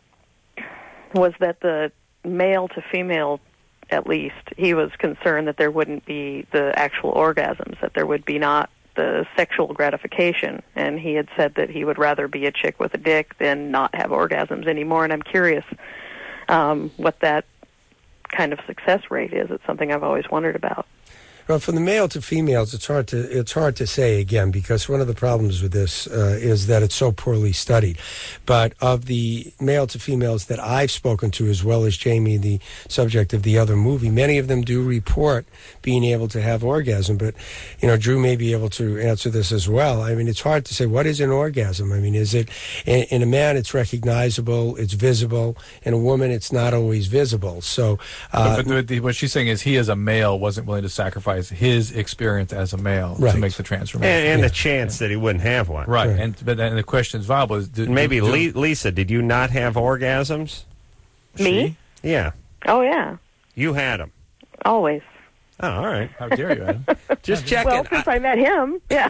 was that the male to female, at least, he was concerned that there wouldn't be the actual orgasms, that there would be not the sexual gratification, and he had said that he would rather be a chick with a dick than not have orgasms anymore. And I'm curious um, what that kind of success rate is. It's something I've always wondered about. Well, from the male to females, it's hard to it's hard to say again, because one of the problems with this uh, is that it's so poorly studied. But of the male to females that I've spoken to, as well as Jamie, the subject of the other movie, many of them do report being able to have orgasm. But, you know, Drew may be able to answer this as well. I mean, it's hard to say, what is an orgasm? I mean, is it, in, in a man, it's recognizable, it's visible. In a woman, it's not always visible. So, uh, but, but the, what she's saying is he, as a male, wasn't willing to sacrifice his experience as a male right. to make the transformation. And, and yeah. the chance yeah. that he wouldn't have one. Right. right. And but and the question is viable. Is, do, Maybe do, Le- Lisa, did you not have orgasms? Me? She? Yeah. Oh, yeah. You had them. Always. Oh, all right. How dare you, Adam? Just checking. Well, since I, I met him, yeah.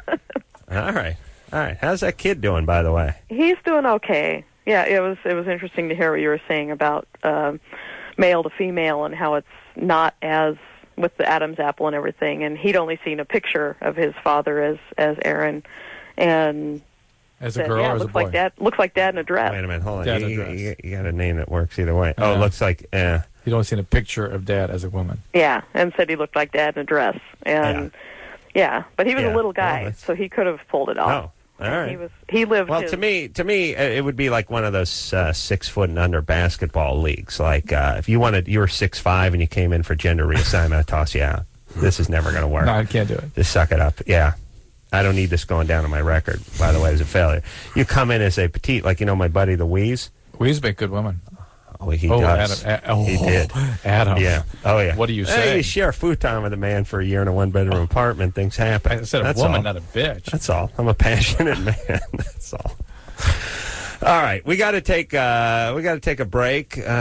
All right. All right. How's that kid doing, by the way? He's doing okay. Yeah, it was it was interesting to hear what you were saying about um, male to female and how it's not as with the Adam's apple and everything. And he'd only seen a picture of his father as as Aaron, and as a said, girl yeah, or as looks a boy? like dad looks like dad in a dress. Wait a minute. Hold on. Dad You, in a you, dress. you got a name that works either way. Oh, it Yeah. looks like. Uh, You'd only seen a picture of dad as a woman. Yeah, and said he looked like dad in a dress. And yeah, but he was Yeah. a little Well, guy, that's- so he could have pulled it oh, off. all right. He was he lived. Well, his, to me, to me, uh, it would be like one of those uh, six foot and under basketball leagues. Like uh, if you wanted, you were six five and you came in for gender reassignment, I'd toss you out. This is never going to work. No, I can't do it. Just suck it up. Yeah. I don't need this going down on my record, by the way, as a failure. You come in as a petite, like, you know, my buddy, the Wheeze. Wheeze make good women. Oh, he oh, does. Adam, a- oh, he did. Adam. Yeah. Oh, yeah. What do you Hey, say? you share futon with a man for a year in a one-bedroom apartment. Things happen. I said a That's woman, all. not a bitch. That's all. I'm a passionate man. That's all. All right, we got to take uh, we got to take a break. Uh,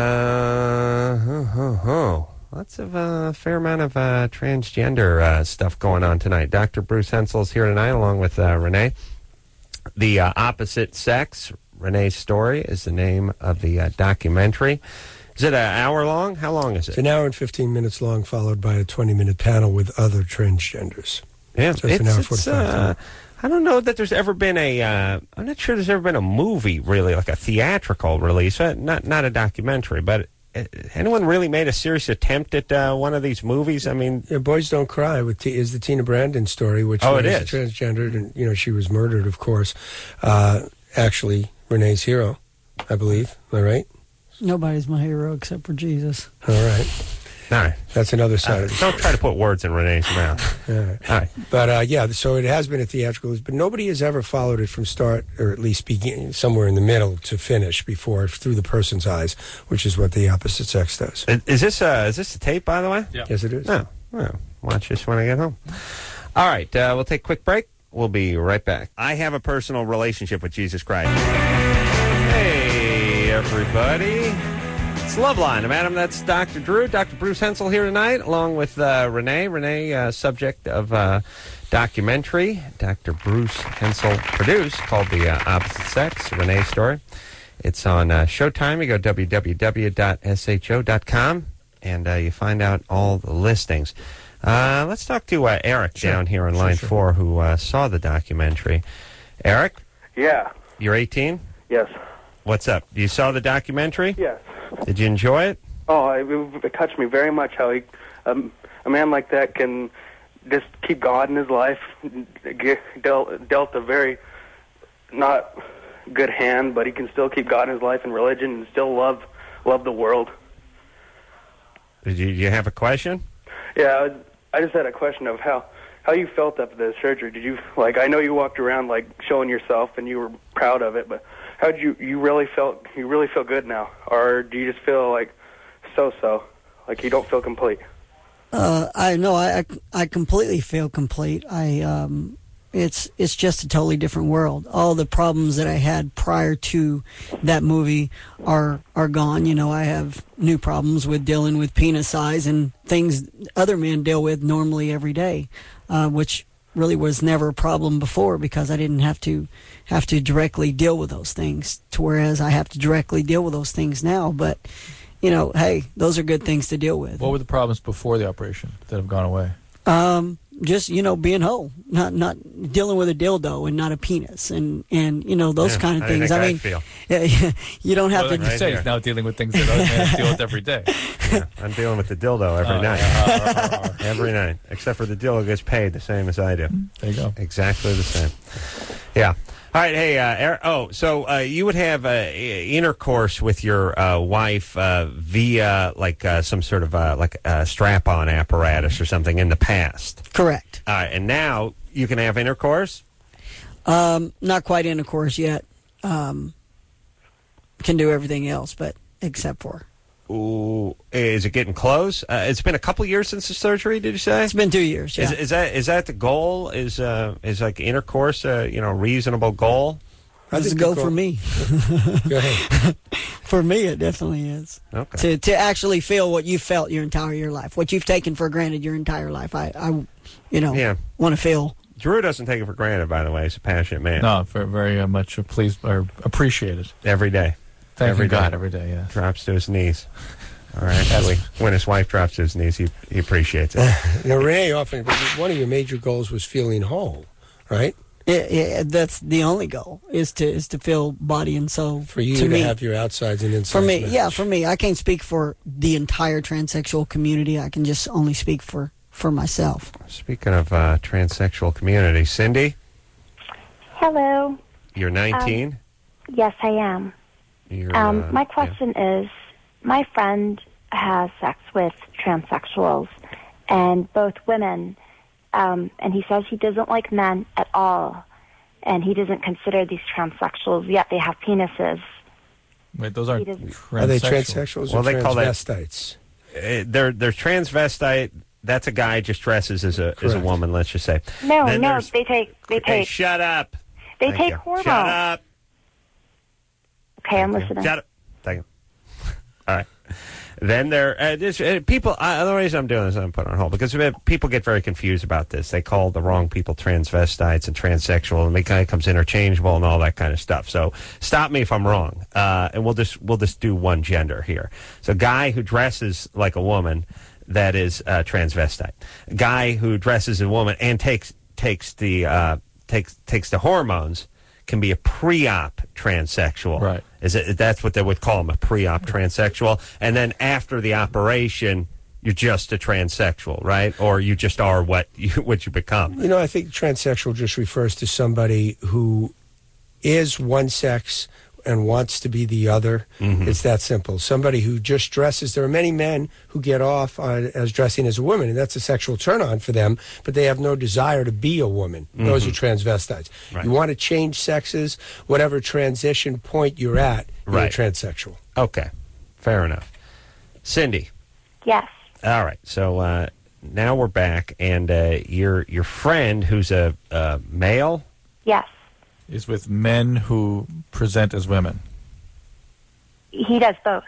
oh, oh, oh. Lots of a uh, fair amount of uh, transgender uh, stuff going on tonight. Doctor Bruce Hensel's here tonight, along with uh, Renee. The uh, Opposite Sex, Renee's Story, is the name of the uh, documentary. Is it an hour long? How long is it? It's an hour and fifteen minutes long, followed by a twenty-minute panel with other transgenders. Yeah, So it's an hour it's, forty-five. uh, I don't know that there's ever been a. Uh, I'm not sure there's ever been a movie, really, like a theatrical release. Uh, not not a documentary, but uh, anyone really made a serious attempt at uh, one of these movies? I mean, Yeah, Boys Don't Cry with T- is the Tina Brandon story, which Oh, was it is. transgendered, and you know she was murdered, of course. Uh, actually, Renee's hero, I believe. Am I right? Nobody's my hero except for Jesus. All right, all right. that's another side Uh, of it. don't try to put words in Renee's mouth. All right. All right. But uh, yeah, so it has been a theatrical, but nobody has ever followed it from start, or at least begin somewhere in the middle to finish before through the person's eyes, which is what the Opposite Sex does. Is, is this uh, is this a tape, by the way? Yeah. Yes, it is. No. Well, watch this when I get home. All right, uh, we'll take a quick break. We'll be right back. I have a personal relationship with Jesus Christ. Hey, everybody. It's Loveline. I'm Adam. That's Doctor Drew. Doctor Bruce Hensel here tonight, along with uh, Renee. Renee, uh, subject of uh, documentary Doctor Bruce Hensel produced called The uh, Opposite Sex, Renee's Story. It's on uh, Showtime. You go w w w dot s h o dot com, and uh, you find out all the listings. Uh, let's talk to uh, Eric Sure. down here on Sure, line sure. four who uh, saw the documentary. Eric, Yeah. you're eighteen? Yes. What's up? You saw the documentary? Yes. Did you enjoy it? Oh, it, it touched me very much how he, um, a man like that can just keep God in his life, get, dealt, dealt a very not good hand, but he can still keep God in his life and religion and still love love the world. Did you, you have a question? Yeah, I, I just had a question of how, how you felt after the surgery. Did you, like, I know you walked around, like, showing yourself and you were proud of it, but how did you, you really felt, you really feel good now? Or do you just feel like so-so, like you don't feel complete? Uh, I know I, I I completely feel complete. I um, it's it's just a totally different world. All the problems that I had prior to that movie are are gone. You know, I have new problems with dealing with penis size and things other men deal with normally every day, uh, which really was never a problem before because I didn't have to have to directly deal with those things. To whereas I have to directly deal with those things now, but. You know, hey, those are good things to deal with. What were the problems before the operation that have gone away? Um, just, you know, being whole, not not dealing with a dildo and not a penis, and, and you know, those Yeah, kind of how do you things. think I I mean, feel? you don't have Well, like to. you say, he's now dealing with things that other men deal with every day. Yeah, I'm dealing with the dildo every Oh, night. yeah. Every night. Except for the dildo gets paid the same as I do. There you go. Exactly the same. Yeah. All right. Hey, uh, Eric, oh, so uh, you would have uh, i- intercourse with your uh, wife uh, via like uh, some sort of uh, like uh, strap-on apparatus or something in the past. Correct. All right. And now you can have intercourse? Um, not quite intercourse yet. Um, can do everything else, but except for. Ooh, is it getting close? Uh, it's been a couple years since the surgery. Did you say? It's been two years. Yeah. Is, is that is that the goal? Is uh, is like intercourse a you know reasonable goal? That's a think go the for goal- me. Go ahead. For me, it definitely is. Okay. To to actually feel what you felt your entire your life, what you've taken for granted your entire life. I, I you know, Yeah. want to feel. Drew doesn't take it for granted. By the way, he's a passionate man. No, very, very uh, much uh, pleased or appreciated. Every day. Thank Every God day. every day. Yeah. Drops to his knees. Or actually, when his wife drops to his knees, he, he appreciates it. Now, Renee, often one of your major goals was feeling whole, right? Yeah, yeah, that's the only goal is to is to feel body and soul. For you to to, me. have your outsides and insides. For me, match. yeah, for me, I can't speak for the entire transsexual community. I can just only speak for, for myself. Speaking of uh, transsexual community, Cindy, Hello. you're nineteen. Yes, I am. You're, Um, uh, my question is, my friend has sex with transsexuals, and both women, um, and he says he doesn't like men at all, and he doesn't consider these transsexuals, yet they have penises. Wait, those aren't He doesn't- transsexual. Are they transsexuals Well, or they call that- transvestites? Uh, they're they're transvestite. That's a guy just dresses as a as a Correct. woman. Let's just say. No, Then no, there's- they take they Hey, take shut up. they Thank take you. hormones. Shut up. Okay, I'm Thank you. listening. Shut up. Thank you. All right. Then there, uh, this, uh, people. Uh, the reason I'm doing this, I'm putting on hold because uh, people get very confused about this. They call the wrong people transvestites and transsexual, and it kind of comes interchangeable and all that kind of stuff. So stop me if I'm wrong, uh, and we'll just we'll just do one gender here. So, guy who dresses like a woman, that is uh, transvestite. Guy who dresses as a woman and takes takes the uh, takes takes the hormones can be a pre-op transsexual. Right. Is it? That's what they would call them, a pre-op transsexual. And then after the operation, you're just a transsexual, right? Or you just are what you what you become. You know, I think transsexual just refers to somebody who is one sex and wants to be the other. Mhm. It's that simple. Somebody who just dresses. There are many men who get off on, as dressing as a woman, and that's a sexual turn on for them, but they have no desire to be a woman. Those are transvestites. Right. You want to change sexes, whatever transition point you're at, you're Right. a transsexual. Okay, fair enough. Cindy. Yes. All right, so uh, now we're back, and uh, your your friend, who's a, a male. Yes. Is with men who present as women. He does both.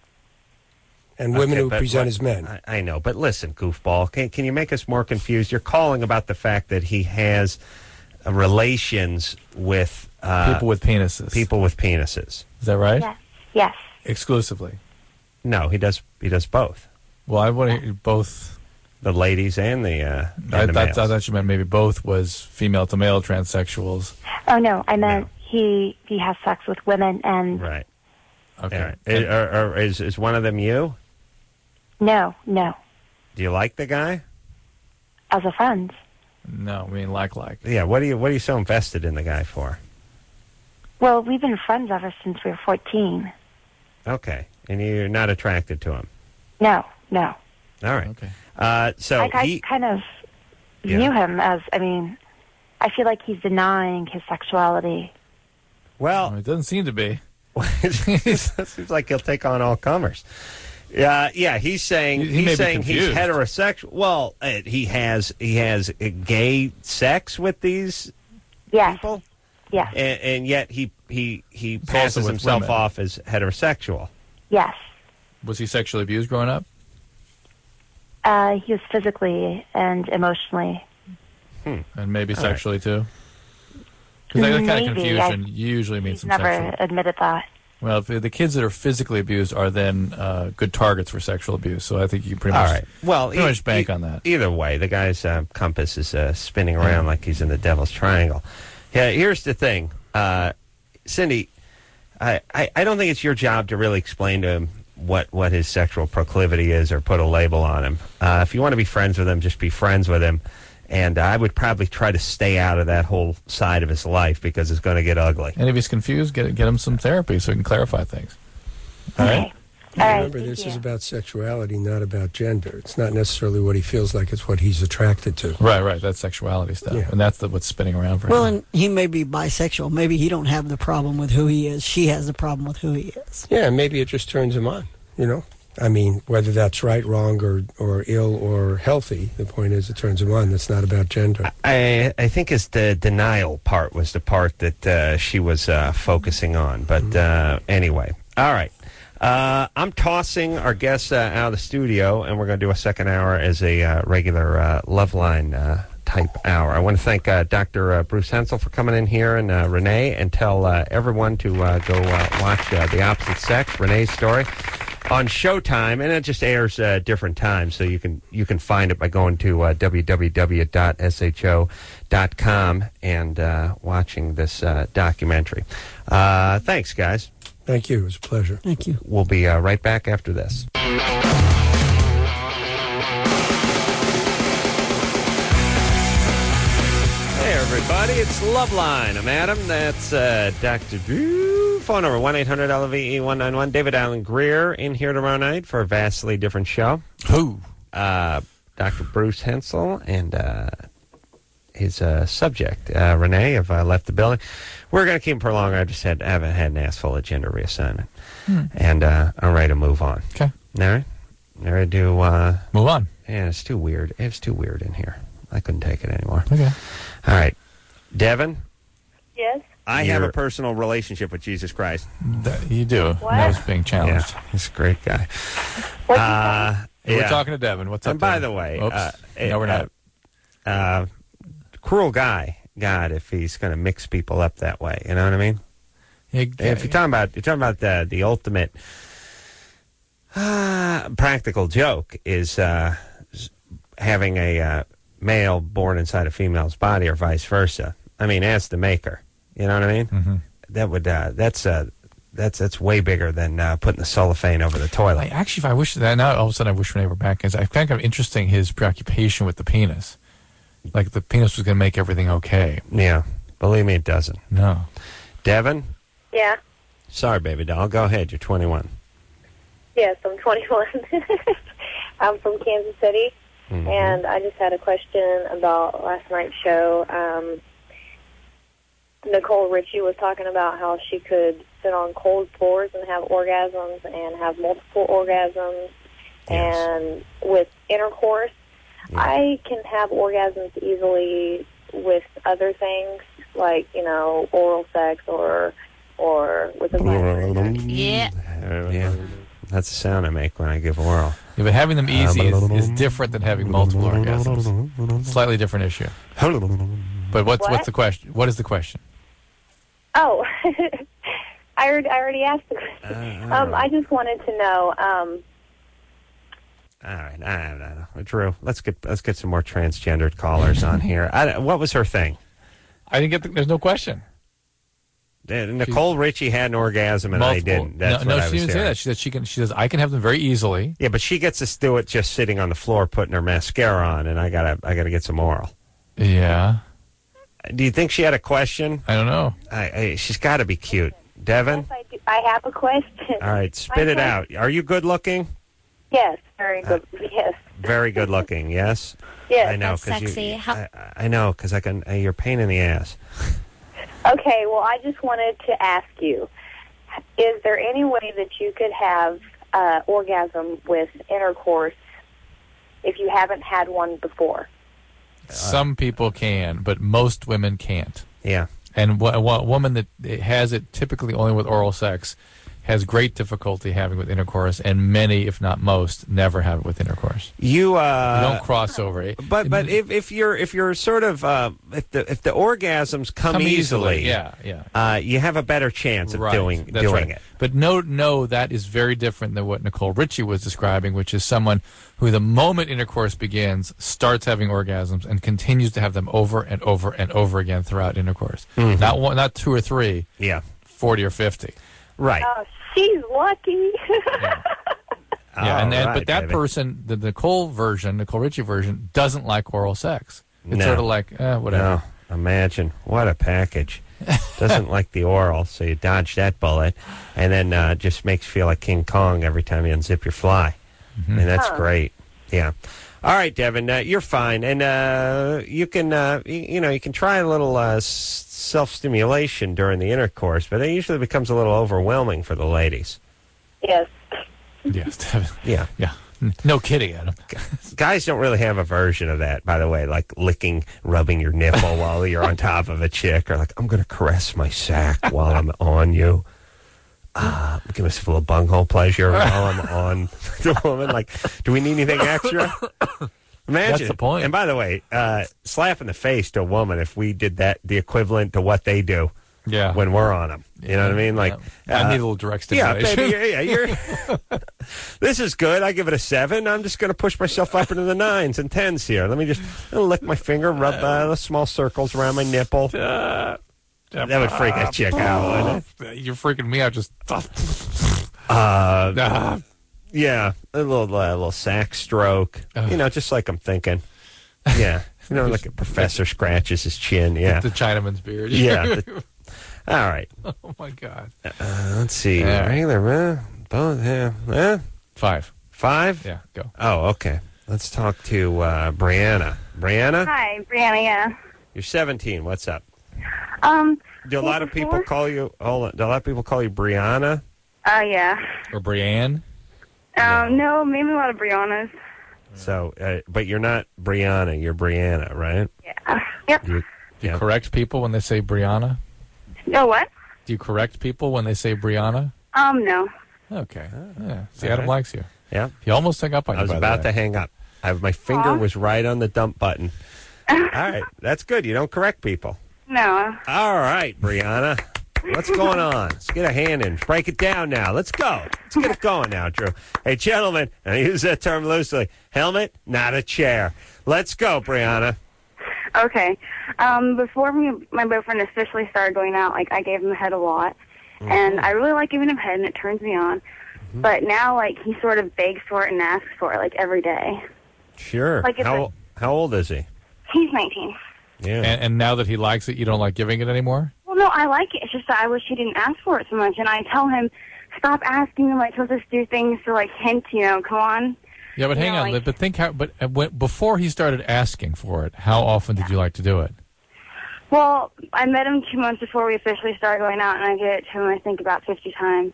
And women Okay, who but present what- as men. I, I know, but listen, goofball, can can you make us more confused? You're calling about the fact that he has uh, relations with uh, People with penises. people with penises. Is that right? Yes. Yes. Exclusively. No, he does. He does both. Well, I want to hear both. The ladies and the. Uh, and I the thought, males. I thought you meant maybe both was female to male transsexuals. Oh no, I meant No. he he has sex with women and Right. Okay. All right. Is, or, or is is one of them you? no, no. Do you like the guy? As a friend. No, I mean like like. Yeah. What are you What are you so invested in the guy for? Well, we've been friends ever since we were fourteen. Okay, and you're not attracted to him. No, no. All right. Okay. Uh, so I, I he. kind of Yeah. view him as, I mean, I feel like he's denying his sexuality. Well, Well, it doesn't seem to be. it seems like he'll take on all comers. Yeah, yeah. He's saying He- he may he's be saying he's confused. heterosexual. Well, uh, he has he has uh, gay sex with these Yes, people, yes, and, and yet he he he also passes with himself women. off as heterosexual. yes. Was he sexually abused growing up? Uh, he was physically and emotionally. And maybe All right. sexually too? Because that, that kind of Maybe. confusion I- usually means He's some never sexual. admitted that. Well, if the kids that are physically abused are then uh, good targets for sexual abuse. So I think you pretty All much, right. Well, pretty e- much bank e- on that. Either way, the guy's uh, compass is uh, spinning around Yeah. like he's in the Devil's Triangle. Yeah. Here's the thing, uh, Cindy. I, I, I don't think it's your job to really explain to him what, what his sexual proclivity is or put a label on him. Uh, if you want to be friends with him, just be friends with him. And uh, I would probably try to stay out of that whole side of his life because it's going to get ugly. And if he's confused, get get him some therapy so he can clarify things. All Okay. right? All right. Remember, thank this you. is about sexuality, not about gender. It's not necessarily what he feels like; it's what he's attracted to. Right, right. That's sexuality stuff, Yeah. and that's the, what's spinning around for Well, him. and he may be bisexual. Maybe he don't have the problem with who he is. She has the problem with who he is. Yeah, maybe it just turns him on. You know, I mean, whether that's right, wrong, or or ill or healthy, the point is it turns him on. That's not about gender. I I think it's the denial part was the part that uh, she was uh, focusing on. But uh, anyway, all right. Uh, I'm tossing our guests uh, out of the studio, and we're going to do a second hour as a uh, regular uh, Loveline uh, type hour. I want to thank uh, Doctor Uh, Bruce Hensel for coming in here, and uh, Renee, and tell uh, everyone to uh, go uh, watch uh, The Opposite Sex, Renee's story, on Showtime, and it just airs uh, different times, so you can you can find it by going to uh, w w w dot s h o dot com and uh, watching this uh, documentary. Uh, thanks, guys. Thank you. It was a pleasure. Thank you. We'll be uh, right back after this. Hey, everybody, it's Loveline. I'm Adam. That's uh, Doctor Drew. Phone number one eight hundred L O V E one nine one. David Allen Greer in here tomorrow night for a vastly different show. Who? Uh, Doctor Bruce Hensel and uh, his uh, subject, uh, Renee, have uh, left the building. We're going to keep him for longer. I just had, haven't had an ass full of gender reassignment. Hmm. And uh, I'm ready to move on. Okay. All right? I'm ready to do... Uh, Move on. yeah, it's too weird. It's too weird in here. I couldn't take it anymore. Okay. All right. Devin, Yes. I have You're- a personal relationship with Jesus Christ. That, you do. What? That was being challenged. Yeah, he's a great guy. What's Uh, Hey, yeah. We're talking to Devin. What's up, And by Devin? the way, Oops. uh, no, we're not. Uh, uh, cruel guy, God, if he's going to mix people up that way, you know what I mean? Hey, If you're talking about you're talking about the the ultimate uh, practical joke is uh, s- having a uh, male born inside a female's body, or vice versa. I mean, as the maker, you know what I mean? Mhm. That would uh, that's uh, that's that's way bigger than uh, putting the cellophane over the I, toilet. actually, if I wish that now, all of a sudden, I wish Renee were back. Because I find kind of interesting his preoccupation with the penis. Like the penis was going to make everything okay. Yeah, believe me, it doesn't. No. Devin, Yeah. sorry, baby doll. Go ahead. You're twenty-one. Yes, I'm twenty-one. I'm from Kansas City, Mhm. and I just had a question about last night's show. Um, Nicole Richie was talking about how she could sit on cold floors and have orgasms and have multiple orgasms. Yes. And with intercourse, Yeah. I can have orgasms easily with other things, like, you know, oral sex or or with a vibration. Yeah. Yeah. That's the sound I make when I give oral. Yeah, but having them easy is, is different than having multiple orgasms. Slightly different issue. But what's What? what's the question? What is the question? Oh, I already, I already asked the question. Uh, Um, I just wanted to know. Um, All right, I don't know. Drew, let's get let's get some more transgendered callers on here. I, what was her thing? I didn't get. The, there's no question. Uh, Nicole Richie had an orgasm and Multiple. I didn't. That's no, what no, I she was didn't say hearing. that. She said she can. She says I can have them very easily. Yeah, but she gets to do it just sitting on the floor, putting her mascara on, and I gotta I gotta get some oral. Yeah. Do you think she had a question? I don't know. I, I, she's got to be cute. Devin? yes, I, do, I have a question. All right, spit My it out. Are you good looking? Yes, very good. yes, Very good looking, yes? yes. I know. That's 'cause you- sexy. How- I, I know, because I can, uh, you're a pain in the ass. Okay, well, I just wanted to ask you, is there any way that you could have uh, orgasm with intercourse if you haven't had one before? Some people can, but most women can't. Yeah. And a woman that has it typically only with oral sex has great difficulty having with intercourse, and many, if not most, never have it with intercourse. You, uh, you don't cross over. But but if, if you're if you're sort of uh, if the if the orgasms come, Come easily, easily, yeah, yeah. Uh, you have a better chance of Right, doing that's doing right. it. But no, no, that is very different than what Nicole Richie was describing, which is someone who, the moment intercourse begins, starts having orgasms and continues to have them over and over and over again throughout intercourse. Mhm. Not one, not two or three. Yeah, forty or fifty. Right. Oh, she's lucky. Yeah, and then, All but right, that baby. person, the Nicole version, Nicole Richie version, doesn't like oral sex. It's No. sort of like, eh, whatever. No, imagine what a package. Doesn't like the oral, so you dodge that bullet, and then uh, just makes you feel like King Kong every time you unzip your fly. Mm-hmm. And that's Huh. great. Yeah. All right, Devin, uh, you're fine, and uh, you can, uh, y- you know, you can try a little uh, s- self-stimulation during the intercourse, but it usually becomes a little overwhelming for the ladies. Yes. Yes, Devin. Yeah. Yeah. No kidding, Adam. Guys don't really have a version of that, by the way, like licking, rubbing your nipple while you're on top of a chick, or like, I'm going to caress my sack while I'm on you. Uh, give us a little bunghole pleasure while I'm on the woman. Like, do we need anything extra? Imagine. That's the point. And by the way, uh, slap in the face to a woman if we did that, the equivalent to what they do Yeah. when we're on them. You know what I mean? Like, Yeah. I uh, need a little direct yeah, stimulation. baby, yeah, yeah, you're. This is good. I give it a seven. I'm just going to push myself up into the nines and tens here. Let me just lick my finger, rub uh, the small circles around my nipple. Uh, That would freak a chick out, wouldn't it? You're freaking me out. Just Uh, Ah. yeah, a little, uh, little sack stroke. Ugh. You know, just like I'm thinking. Yeah, you know, like a professor scratches his chin. Yeah, the Chinaman's beard. yeah. the- all right. Oh my God. Uh, let's see. Yeah. Regular, uh, both. Yeah, uh, Five. five. Yeah. Go. Oh, okay. Let's talk to uh, Brianna. Brianna, Hi, Brianna, yeah. you're seventeen. What's up? Um, Do a lot of people before- call you? Hold on. Do a lot of people call you Brianna? uh, yeah. Or Brianne. Um, no, maybe a lot of Briannas. So, uh, but you're not Brianna. You're Brianna, right? Yeah. Yep. You, Do you yeah. correct people when they say Brianna? No, what? Do you correct people when they say Brianna? Um, no. Okay. Yeah. See, all Adam right. likes you. Yeah. He almost hung up on I you. was by about the to way. hang up. I, my finger Aw. was right on the dump button. All right. That's good. You don't correct people. No. All right, Brianna. What's going on? Let's get a hand in. Break it down now. Let's go. Let's get it going now, Drew. Hey, gentlemen, and I use that term loosely. Helmet, not a chair. Let's go, Brianna. Okay. Um, before me, my boyfriend officially started going out, like, I gave him head a lot. And I really like giving him head, and it turns me on. But now, like, he sort of begs for it and asks for it, like, every day. Sure. Like it's how how old is he? He's nineteen. Yeah. And, and now that he likes it, you don't like giving it anymore? Well, no, I like it. It's just that I wish he didn't ask for it so much. And I tell him, stop asking him, like, let's just do things to, like, hint, you know, come on. Yeah, but You hang know, on. like- but think how. But uh, when, before he started asking for it, how often did you like to do it? Well, I met him two months before we officially started going out, and I did it to him, I think, about fifty times.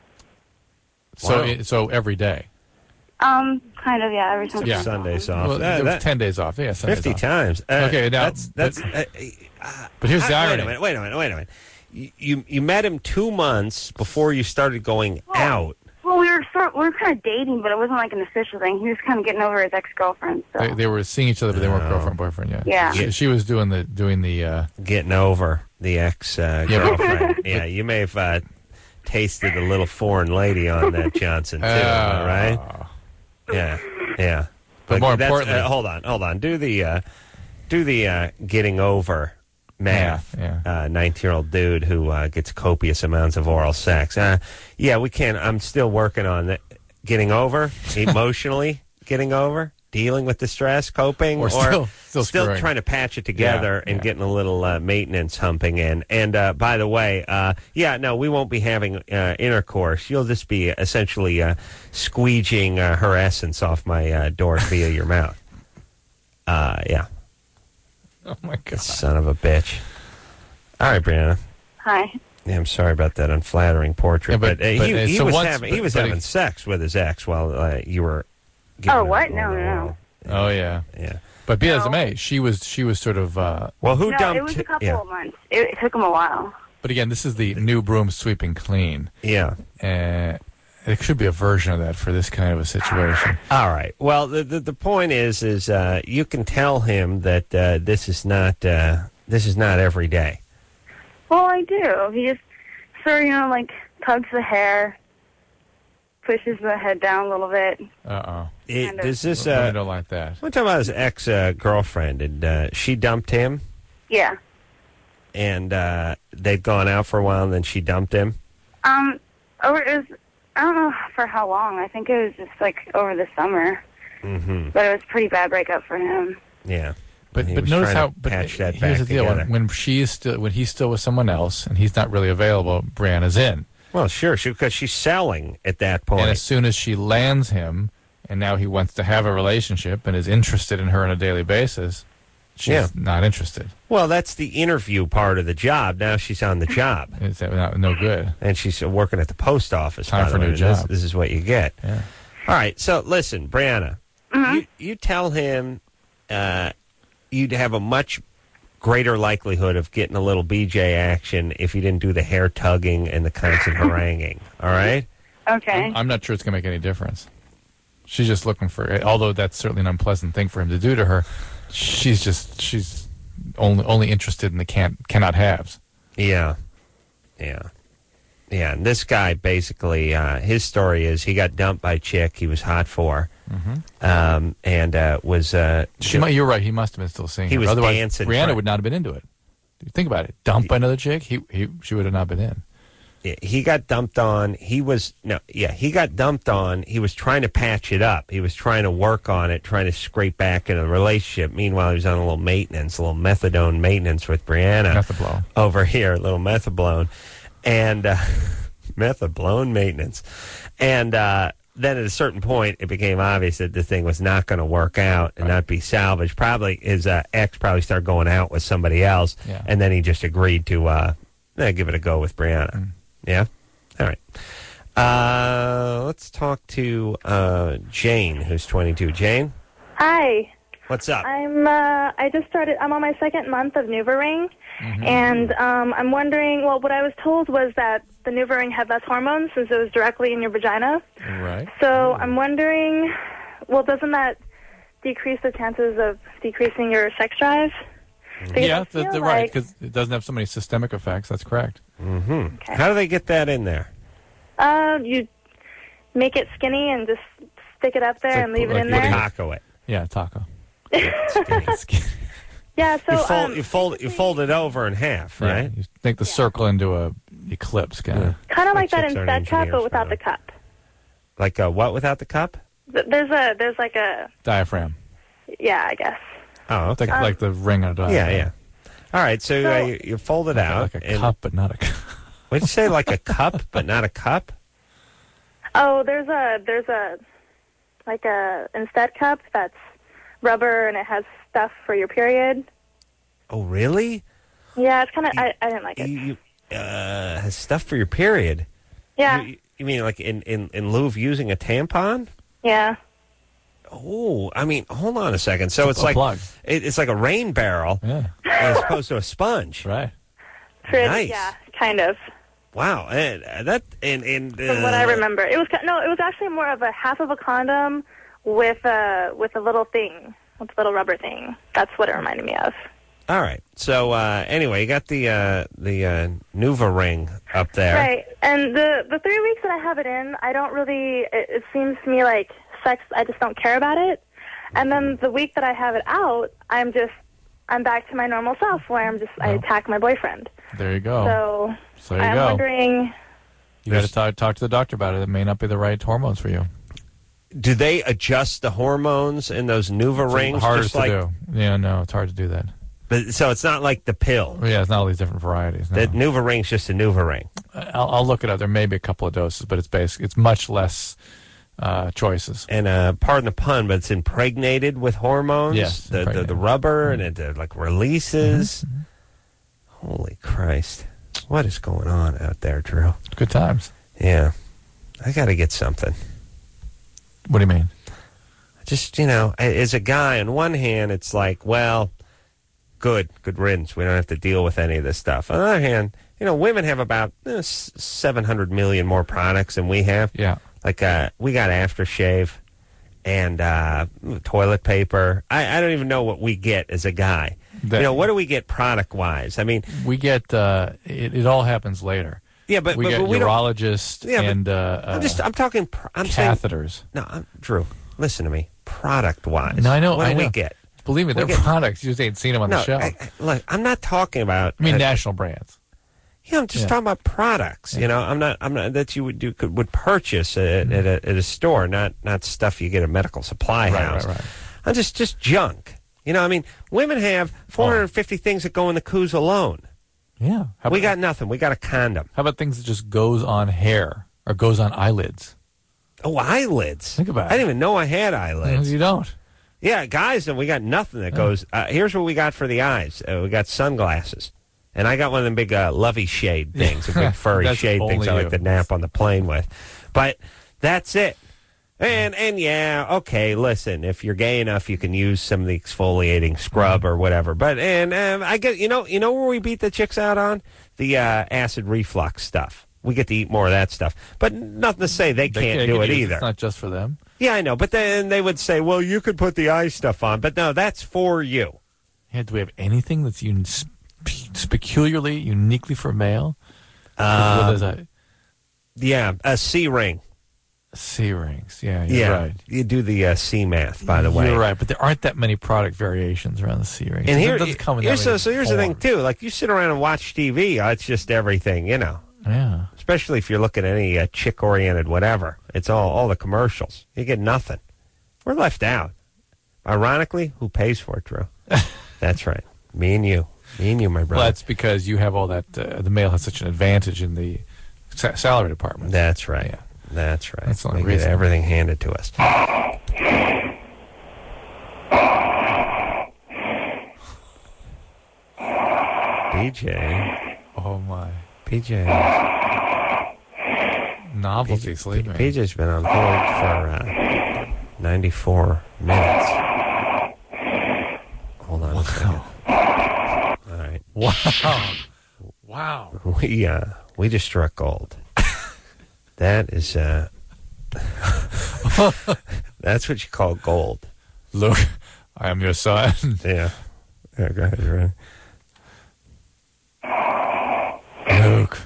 So, Wow. it- so every day. Um, kind of, yeah, every time. Yeah. Sundays off. Well, That- it was that- ten days off. Yeah, Sundays Fifty off. times. Uh, Okay, now, that's that's. but- uh, But here's the uh, irony. Wait a minute. Wait a minute. Wait a minute. You you, you met him two months before you started going out. Well, we were sort, we were kind of dating, but it wasn't like an official thing. He was kind of getting over his ex-girlfriend. So. They, they were seeing each other, but they weren't Oh. girlfriend boyfriend yet. Yeah. She, she was doing the doing the. Uh, Getting over the ex uh, Yeah, but- girlfriend. yeah, you may have uh, tasted a little foreign lady on that Johnson too. uh, am I right? Yeah, yeah. But more that's- importantly- uh, hold on, hold on. Do the uh, do the uh, getting over math. Yeah, Uh, nineteen-year-old dude who uh, gets copious amounts of oral sex. Uh, yeah, we can. I'm still working on that. Getting over emotionally, getting over, dealing with the stress, coping, Or still- still screwing. trying to patch it together Yeah, and yeah. getting a little uh, maintenance humping in. And uh, by the way, uh, yeah, no, we won't be having uh, intercourse. You'll just be essentially uh, squeegeeing uh, her essence off my uh, door via your mouth. Uh, yeah. oh my god! Son of a bitch. All right, Brianna. Hi. Yeah, I'm sorry about that unflattering portrait, Yeah, but- but, uh, but, he, uh, he so was once- having he but- was but having he- sex with his ex while uh, you were. giving Oh, him what? all No, the no, no. oral. Oh yeah. Yeah. But be as it No. may, she was she was sort of. Uh, Well, who no, dumped? it was a couple yeah. of months. It, it took him a while. but But again, this is the new broom sweeping clean. Yeah. Uh, it should be a version of that for this kind of a situation. All right. Well, the the, the point is, is uh, you can tell him that uh, this is not uh, this is not every day. Well, I do. He just sort of, you know, like tugs the hair, pushes the head down a little bit. Uh-oh. It, does this? I Uh, don't like that. I'm talking about his ex uh, girlfriend, and uh, she dumped him, Yeah. and uh, they'd gone out for a while, and then she dumped him. Um, over it was, I don't know for how long. I think it was just like over the summer. Mm-hmm. But it was a pretty bad breakup for him. Yeah. But He but was notice trying how to but patch that here's back the deal: together. when, when she is still when he's still with someone else and he's not really available, Brianna's in. Well, sure, because she's selling at that point. And as soon as she lands him, and now he wants to have a relationship and is interested in her on a daily basis, she's Yeah. not interested. Well, that's the interview part of the job. Now she's on the job. It's not, no good. And she's uh, working at the post office. Time by for the a new way. This, job. this is what you get. Yeah. All right. So listen, Brianna, Mm-hmm. you, you tell him uh, you'd have a much greater likelihood of getting a little B J action if you didn't do the hair tugging and the constant haranguing. All right? Okay. I'm, I'm not sure it's going to make any difference. She's just looking for, although that's certainly an unpleasant thing for him to do to her. She's just she's only only interested in the can't cannot haves. Yeah. Yeah. Yeah. And this guy basically, uh, his story is he got dumped by a chick he was hot for. Mm-hmm. Um, and uh, was. Uh, She might, you're right. He must have been still seeing He her. was Otherwise, dancing Brianna for- would not have been into it. Think about it. Dump by another chick. He he she would have not been in. Yeah, he got dumped on. He was no, yeah, he got dumped on. He was trying to patch it up. He was trying to work on it, trying to scrape back into the relationship. Meanwhile, he was on a little maintenance, a little methadone maintenance with Brianna Methablone. over here, a little methablone, and uh, methablone maintenance. And uh, then at a certain point, it became obvious that the thing was not going to work out and not be salvaged. Probably his uh, ex probably started going out with somebody else, Yeah. and then he just agreed to uh, eh, give it a go with Brianna. Mm. Yeah? All right. Uh, let's talk to uh, Jane, who's twenty-two. Jane, Hi. what's up? I'm. Uh, I just started. I'm on my second month of NuvaRing, Mm-hmm. and um, I'm wondering. Well, what I was told was that the NuvaRing had less hormones since it was directly in your vagina. Right. So I'm wondering. Well, doesn't that decrease the chances of decreasing your sex drive? Because Yeah, I the, feel the, right, like- because it doesn't have so many systemic effects. That's correct. Mm-hmm. How do they get that in there? Uh, you make it skinny and just stick it up there like and leave like it in there. Taco it. Yeah, taco. Yeah. So you fold, um, you fold, you fold it over in half, Yeah, right? you make the circle into a eclipse, kind of. kind of like that chicks aren't Instead cup, but engineers, without by the cup. Like a what without the cup? Th- There's a there's like a Diaphragm. yeah, I guess. Oh, okay. Like, like the ring on a diaphragm. yeah, yeah. All right, so, So- uh, you, you fold it Like, out. like a and, cup, but not a cup. What'd you say? Like a cup, but not a cup? Oh, there's a there's a like a Instead cup that's rubber and it has stuff for your period. Oh, really? Yeah, it's kind of I, I didn't like it. You, you uh, has stuff for your period. Yeah, You, you mean like in, in, in lieu of using a tampon? yeah. Oh, I mean, hold on a second. So it's a like plug. It, it's like a rain barrel Yeah, as opposed to a sponge. right. Pretty, Nice. Yeah, kind of. Wow, and uh, that and and uh, From what I remember, it was ki- no, it was actually more of a half of a condom with a with a little thing, with a little rubber thing. That's what it reminded me of. All right. So uh, anyway, you got the uh, the uh, Nuva ring up there. Right, and the the three weeks that I have it in, I don't really. It, it seems to me like sex. I just don't care about it. And then the week that I have it out, I'm just I'm back to my normal self, where I'm just I No. attack my boyfriend. There you go. So So there you I'm go. wondering. You got to talk, talk to the doctor about it. It may not be the right hormones for you. Do they adjust the hormones in those Nuva It's rings? harder just to like, do. Yeah, no, it's hard to do that. But, so it's not like the pill. Yeah, it's not all these different varieties. No. The Nuva ring's just a Nuva ring. I'll, I'll look it up. There may be a couple of doses, but it's basic. It's much less uh, choices. And uh, pardon the pun, but it's impregnated with hormones. Yes, the the, impregnated. the rubber and it uh, like releases. Mm-hmm. Holy Christ! What is going on out there, Drew? Good times. Yeah, I got to get something. What do you mean? Just you know, as a guy, on one hand, it's like, well, good, good riddance. We don't have to deal with any of this stuff. On the other hand, you know, women have about uh, seven hundred million more products than we have. Yeah. Like, uh, we got aftershave and uh, toilet paper. I, I don't even know what we get as a guy. That, you know, what do we get product-wise? I mean... We get, uh, it, it all happens later. Yeah, but... We but, get but we urologists yeah, and... Uh, I'm just, I'm talking... I'm catheters. Saying, no, I'm, Drew, listen to me. Product-wise. No, I know, What I do know. we get? Believe me, they're we get, products. You just ain't seen them on no, the shelf. I, I, look, I'm not talking about... I mean, uh, national brands. Yeah, I'm just Yeah. talking about products. Yeah. You know, I'm not. I'm not that you would do could, would purchase at, Mm-hmm. at, a, at a store, not not stuff you get at a medical supply Right, house. right, right. I'm just just junk. You know, I mean, women have four hundred fifty oh. things that go in the coos alone. Yeah, How we about, got nothing. We got a condom. How about things that just goes on hair or goes on eyelids? Oh, eyelids. Think about it. I didn't even know I had eyelids. You don't. Yeah, guys, and we got nothing that Yeah. goes. Uh, here's what we got for the eyes. Uh, we got sunglasses. And I got one of them big uh, lovey shade things, the big furry That's shade things only I like you. to nap on the plane with. But that's it. And, and yeah, okay, listen, if you're gay enough, you can use some of the exfoliating scrub or whatever. But, and um, I get, you know, you know where we beat the chicks out on? The uh, acid reflux stuff. We get to eat more of that stuff. But nothing to say they, They can't can't do get it it. either. It's not just for them. Yeah, I know. But then they would say, well, you could put the eye stuff on. But no, that's for you. Yeah, do we have anything that's un- sp- peculiarly, uniquely for male? Uh, what is that? Yeah, a C ring. C rings. Yeah, you're Yeah, right. you do the uh, C math, by the way. You're right, but there aren't that many product variations around the C rings. And here, it doesn't come in that here's so, many so here's the thing forms. too. Like you sit around and watch T V, uh, it's just everything, you know. Yeah. Especially if you're looking at any uh, chick-oriented whatever. It's all all the commercials. You get nothing. We're left out. Ironically, who pays for it, Drew? That's right. Me and you. Me and you, my brother. Well, that's because you have all that. Uh, the male has such an advantage in the sa- salary department. That's right. Yeah. That's right. That's the only we get reason. everything handed to us. B J. Oh my. B J. Novelty sleeping. B J's been on hold for uh, ninety-four minutes. Hold on a second. All right. Wow. Wow. We uh we just struck gold. That is uh that's what you call gold. Look, I am your son. Yeah. Yeah, go ahead, you're right. Luke.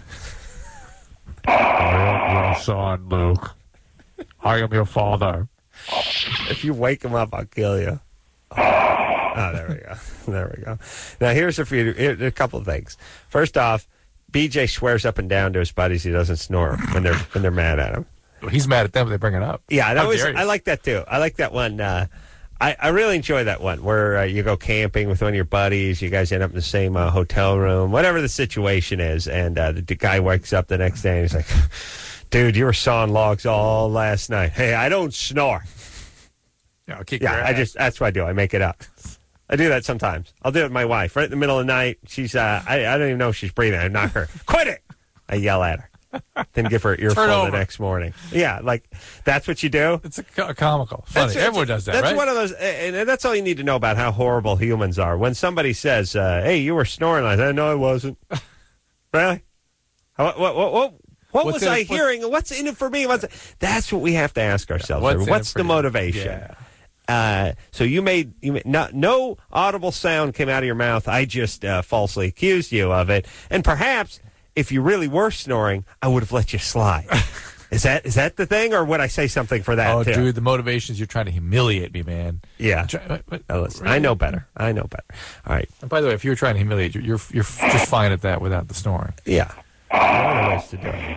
I am your son, Luke. I am your father. If you wake him up, I'll kill you. Oh, there we go. There we go. Now, here's a few, here, a couple of things. First off, B J swears up and down to his buddies he doesn't snore when they're when they're mad at him. He's mad at them, they bring it up. Yeah, that How was, dare you. I like that too. I like that one. Uh, I, I really enjoy that one where uh, you go camping with one of your buddies. You guys end up in the same uh, hotel room, whatever the situation is. And uh, the, the guy wakes up the next day and he's like, dude, you were sawing logs all last night. Hey, I don't snore. Yeah, I'll kick Yeah, your I ass. just, that's what I do. I make it up. I do that sometimes. I'll do it with my wife. Right in the middle of the night, she's, uh, I, I don't even know if she's breathing. I knock her. Quit it! I yell at her. Then give her an earful the over. next morning. Yeah, like, that's what you do? It's a, co- comical. Funny. That's- Everyone does that, That's right? one of those, and and that's all you need to know about how horrible humans are. When somebody says, uh, hey, you were snoring, I said, no, I wasn't. Really? What, what, what, what, what What's was in I it for- hearing? What's in it for me? What's it? That's what we have to ask ourselves. what's What's, in what's it for the you? motivation? Yeah. Uh, so you made, you made no, no audible sound came out of your mouth. I just uh, falsely accused you of it. And perhaps if you really were snoring, I would have let you slide. Is that is that the thing, or would I say something for that Oh, too? dude, the motivation is you're trying to humiliate me, man. Yeah. Try- but- but- Now listen, I know better. I know better. All right. And by the way, if you were trying to humiliate, you're you're, you're just fine at that without the snoring. Yeah. There are other ways to do it.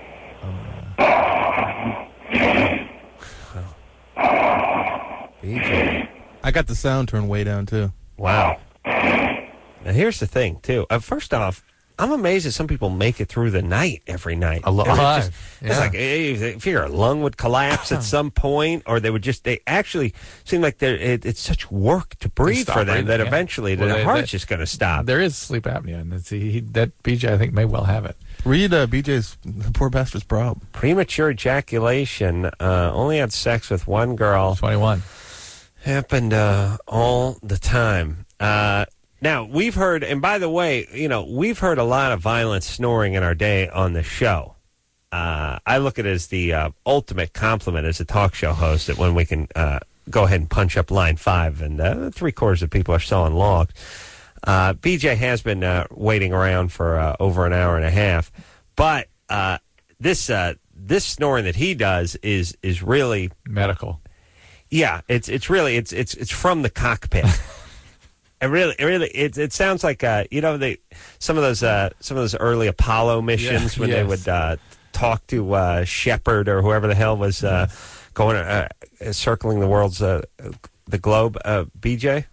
B J. I got the sound turned way down, too. Wow. Now, here's the thing, too. Uh, first off, I'm amazed that some people make it through the night every night. Alive. It's, just- it's Yeah. like, eh, if your lung would collapse at some point, or they would just, they actually seem like they're, it, it's such work to breathe stop for them breathing, that yeah. eventually Well, the they- heart's they- just going to stop. There is sleep apnea, and it's, he, that B J, I think, may well have it. Read uh, B J's poor bastard's prob. Premature ejaculation, uh, only had sex with one girl. twenty-one. Happened uh, all the time. Uh, Now, we've heard, and by the way, you know, we've heard a lot of violent snoring in our day on the show. Uh, I look at it as the uh, ultimate compliment as a talk show host that when we can uh, go ahead and punch up line five and uh, three quarters of people are so unlocked. Uh, B J has been uh, waiting around for uh, over an hour and a half, but uh, this uh, this snoring that he does is is really medical. Yeah, it's it's really it's it's it's from the cockpit. It really, it really, it, it sounds like uh, you know, they some of those uh, some of those early Apollo missions Yeah, when yes. they would uh, talk to uh, Shepard or whoever the hell was uh, going uh, circling the world's uh, the globe. Uh, B J.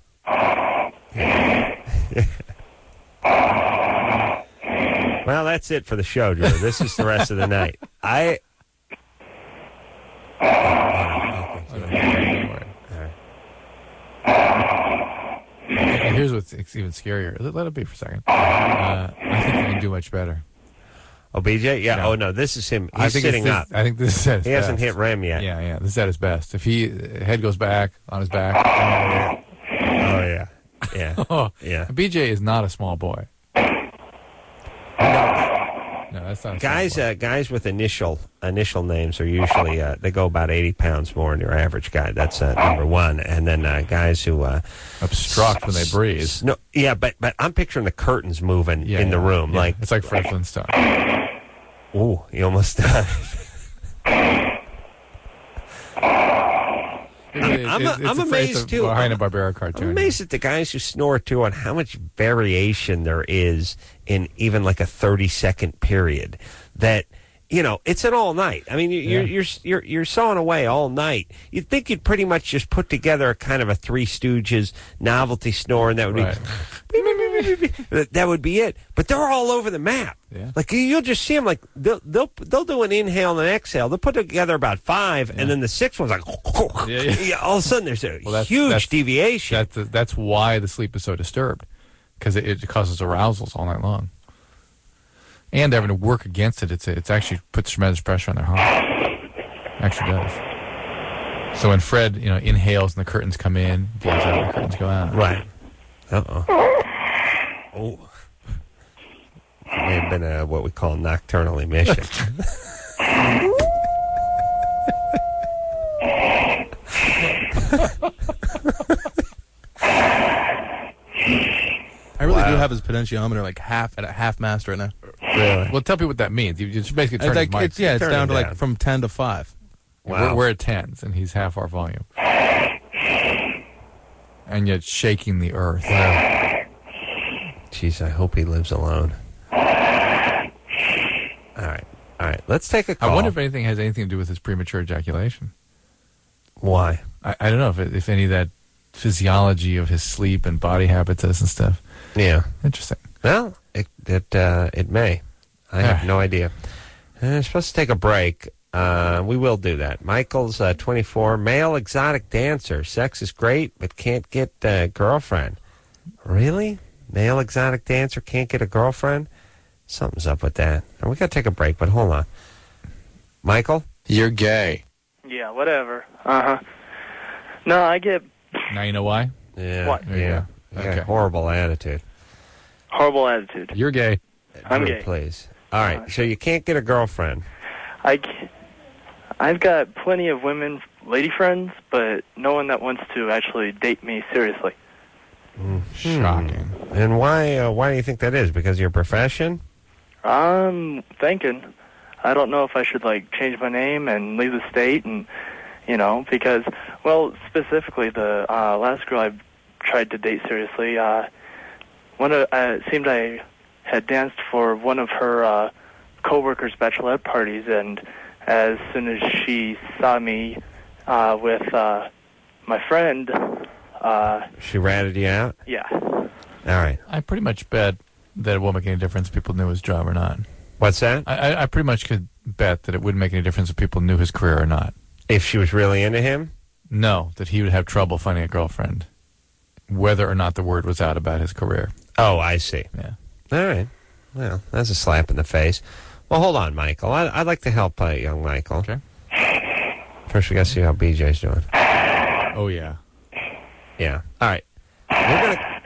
Well, that's it for the show, Drew. This is the rest of the night. I. And here's what's even scarier. Let, let it be for a second. Uh, I think he can do much better. Oh, B J? Yeah. No. Oh, no. This is him. He's I think sitting this, up. I think this is at his He hasn't best. hit REM yet. Yeah, yeah. This is at his best. If he head goes back on his back. Oh, yeah. Yeah. oh, yeah. B J is not a small boy. No, that's not a Guys, uh, guys with initial initial names are usually uh, they go about eighty pounds more than your average guy. That's uh, number one. And then uh, guys who uh, obstruct when they breathe. S- no, yeah, but but I'm picturing the curtains moving Yeah, in the yeah, room, yeah. like It's like Fred Flintstone. Ooh, you almost died. It- I'm, it's- I'm it's a- amazed it's a too. Behind a I'm- Barbera I'm cartoon. amazed at the guys who snore too, on how much variation there is in even like a thirty second period. That you know, it's an all night. I mean, you- you're Yeah. you're you're you're sawing away all night. You'd think you'd pretty much just put together a kind of a Three Stooges novelty snore, and that would Right. be that that would be it. But they're all over the map. Yeah. Like you'll just see them. Like they'll they'll they'll do an inhale and an exhale. They'll put together about five, and then the sixth one's like, Yeah, yeah. yeah, all of a sudden there's a Well, that's, huge that's, deviation. That's, that's why the sleep is so disturbed, because it, it causes arousals all night long. And having to work against it, it's it's actually puts tremendous pressure on their heart. Actually does. So when Fred, you know, inhales and the curtains come in, blows out and the curtains go out. Right. Uh-oh. Oh. It may have been a, what we call nocturnal emission. I really Wow. do have his potentiometer like half at a half mast right now. Really? Well, tell people what that means. You you just basically turn It's like his mic. it's yeah, it's Turn down it to like down. from ten to five. We're, we're at tens, and he's half our volume. And yet shaking the earth. Jeez, I hope he lives alone. All right. All right. Let's take a call. I wonder if anything has anything to do with his premature ejaculation. Why? I, I don't know if, it, if any of that physiology of his sleep and body habits is and stuff. Yeah. Interesting. Well, it it, uh, it may. I have Ah. no idea. Uh, I'm supposed to take a break. Uh, we will do that. Michael's uh, twenty-four, male exotic dancer. Sex is great, but can't get a girlfriend. Really? Male exotic dancer can't get a girlfriend? Something's up with that. We got to take a break, but hold on. Michael? You're gay. Yeah, whatever. Uh huh. No, I get Now you know why? Yeah. What? There you Yeah. go. You got Okay. a horrible attitude. horrible attitude. You're gay. I'm Drew, gay. Please. All right. So you can't get a girlfriend. I, c- I've got plenty of women, lady friends, but no one that wants to actually date me seriously. Shocking. And why? Uh, why do you think that is? Because of your profession? I'm thinking, I don't know if I should like change my name and leave the state, and you know, because well, specifically the uh, last girl I tried to date seriously, uh, one of uh, it seemed I had danced for one of her uh, coworkers' bachelorette parties, and as soon as she saw me uh, with uh, my friend, uh, She ratted you out? yeah. All right. I pretty much bet that it won't make any difference if people knew his job or not. What's that? I, I, I pretty much could bet that it wouldn't make any difference if people knew his career or not. If she was really into him? No, that he would have trouble finding a girlfriend, whether or not the word was out about his career. Oh, I see. Yeah. All right. Well, that's a slap in the face. Well, hold on, Michael. I, I'd like to help uh, young Michael. Okay. First, we got to see how B J's doing. Oh, yeah. Yeah. All right. We're gonna. All right.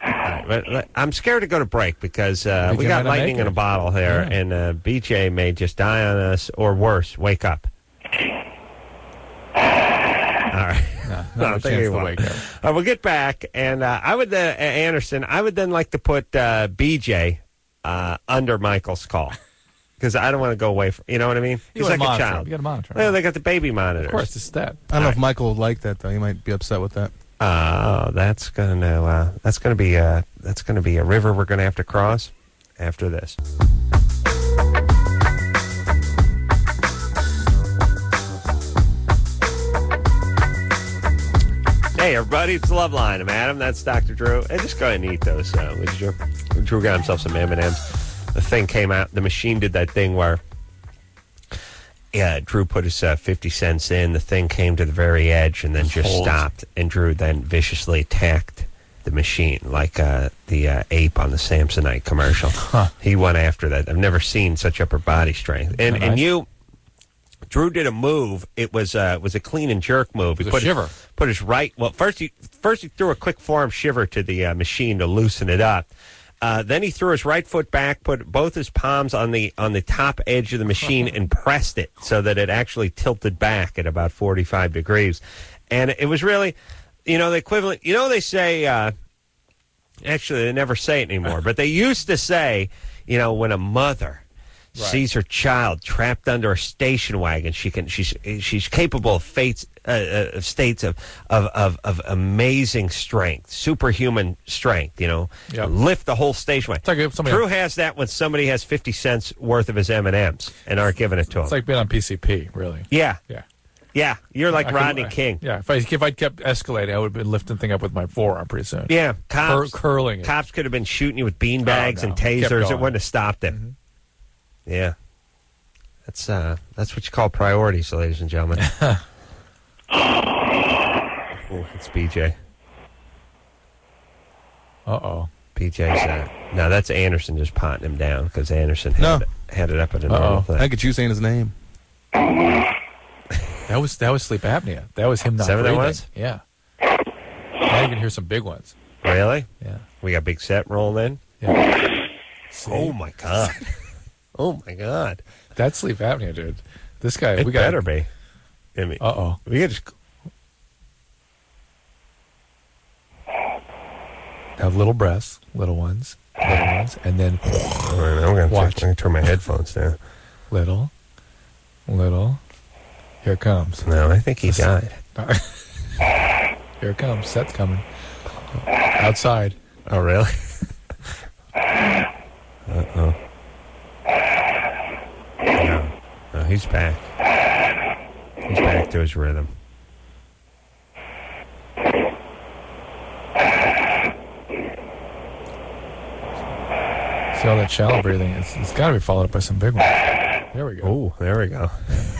right, but, but I'm scared to go to break because uh, B J we got might not lightning make in a it. bottle here, Yeah. and uh, B J may just die on us, or worse, wake up. All right. No, No, no I think chance he to won't. wake up. Uh, we'll get back, and uh, I would, uh, Anderson, I would then like to put uh, B J uh, under Michael's call. Because I don't want to go away from, you know what I mean? You He's want like to a monitor him. child. You got to monitor him. Well, they got the baby monitors. Of course, it's that. I don't know if Michael would like that though. He might be upset with that. Oh, that's gonna uh, that's gonna be a that's gonna be a river we're gonna have to cross after this. Hey everybody, it's Loveline. I'm Adam. That's Doctor Drew. Hey, just go ahead and eat those. Uh, would you, Drew? Drew got himself some M and M's. The thing came out. The machine did that thing where, yeah, Drew put his uh, fifty cents in. The thing came to the very edge and then just Hold. stopped. And Drew then viciously attacked the machine like uh, the uh, ape on the Samsonite commercial. Huh. He went after that. I've never seen such upper body strength. And Nice. and you, Drew did a move. It was uh, was a clean and jerk move. He It was a put his- shiver. put his right. Well, first he first he threw a quick forearm shiver to the uh, machine to loosen it up. Uh, then he threw his right foot back, put both his palms on the on the top edge of the machine, and pressed it so that it actually tilted back at about forty-five degrees. And it was really, you know, the equivalent. You know, they say. Uh, actually, they never say it anymore, but they used to say, you know, when a mother Right. sees her child trapped under a station wagon, she can she's she's capable of fates uh, uh, of states of, of of of amazing strength, superhuman strength. You know, Yep. lift the whole station wagon. It's like if somebody- Drew has that when somebody has fifty cents worth of his M and M's and aren't giving it to him. It's like being on P C P, really. yeah, Yeah. yeah. You're like I could- Rodney I- King. Yeah, if I if I'd kept escalating, I would have been lifting thing up with my forearm pretty soon. Yeah, cops Cur- curling it. Cops could have been shooting you with beanbags Oh, no. and Kept tasers. It going. wouldn't have stopped him. Yeah, that's uh, that's what you call priorities, ladies and gentlemen. Oh, it's B J. Uh oh. B J's. Uh, no, that's Anderson just potting him down because Anderson had, No. it, had it up at a Uh-oh. normal I thing. think it's you saying his name. That was that was sleep apnea. That was him not Is that what that breathing. was? Yeah. Now you can hear some big ones. Really? Yeah. We got big set rolling in. Yeah. Oh my god. Oh my god. That's sleep apnea, dude. This guy. It we got. better be. I mean, Uh oh. we could just. Have little breaths, little ones, little ones, and then All right, I'm gonna, Watch. I'm gonna turn my headphones down. little, little. Here it comes. No, I think he died. Here it comes. Set's coming. Outside. Oh, really? Uh-oh. No. No, he's back. He's back to his rhythm. See all that shallow breathing? It's, it's got to be followed up by some big ones. There we go. Oh, there we go.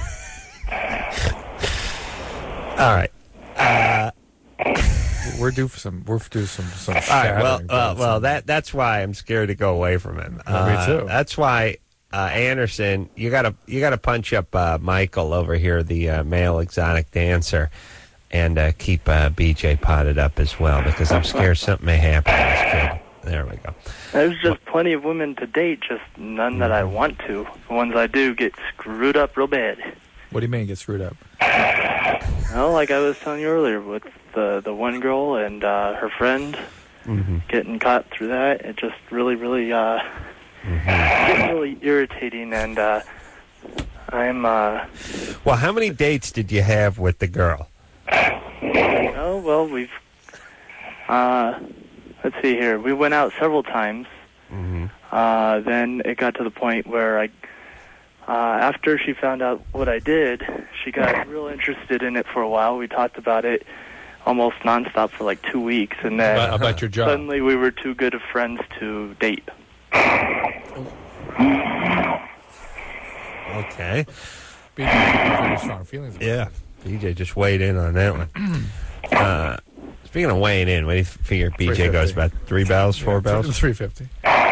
All right. Uh, We're due for some. We're due some some. all right. Well, shattering well, breaths. well. That that's why I'm scared to go away from him. Yeah, me Uh, too. That's why uh, Anderson, you gotta you gotta punch up uh, Michael over here, the uh, male exotic dancer, and uh, keep uh, B J potted up as well because I'm scared something may happen to this kid. There we go. There's just plenty of women to date, just none that I want to. The ones I do get screwed up real bad. What do you mean get screwed up? Well, like I was telling you earlier, with the the one girl and uh, her friend Mm-hmm. getting caught through that, it just really, really, uh, getting really irritating. And uh, I'm, uh, Well, how many dates did you have with the girl? oh well, we've, uh, let's see here. We went out several times. Mm-hmm. Uh, then it got to the point where I, uh, after she found out what I did, she got real interested in it for a while. We talked about it almost nonstop for like two weeks, and then About, about your job. suddenly we were too good of friends to date. Okay. B J has very strong feelings. About Yeah. B J just weighed in on that one. Uh, speaking of weighing in, what do you figure B J goes about three bells, four bells? Three fifty.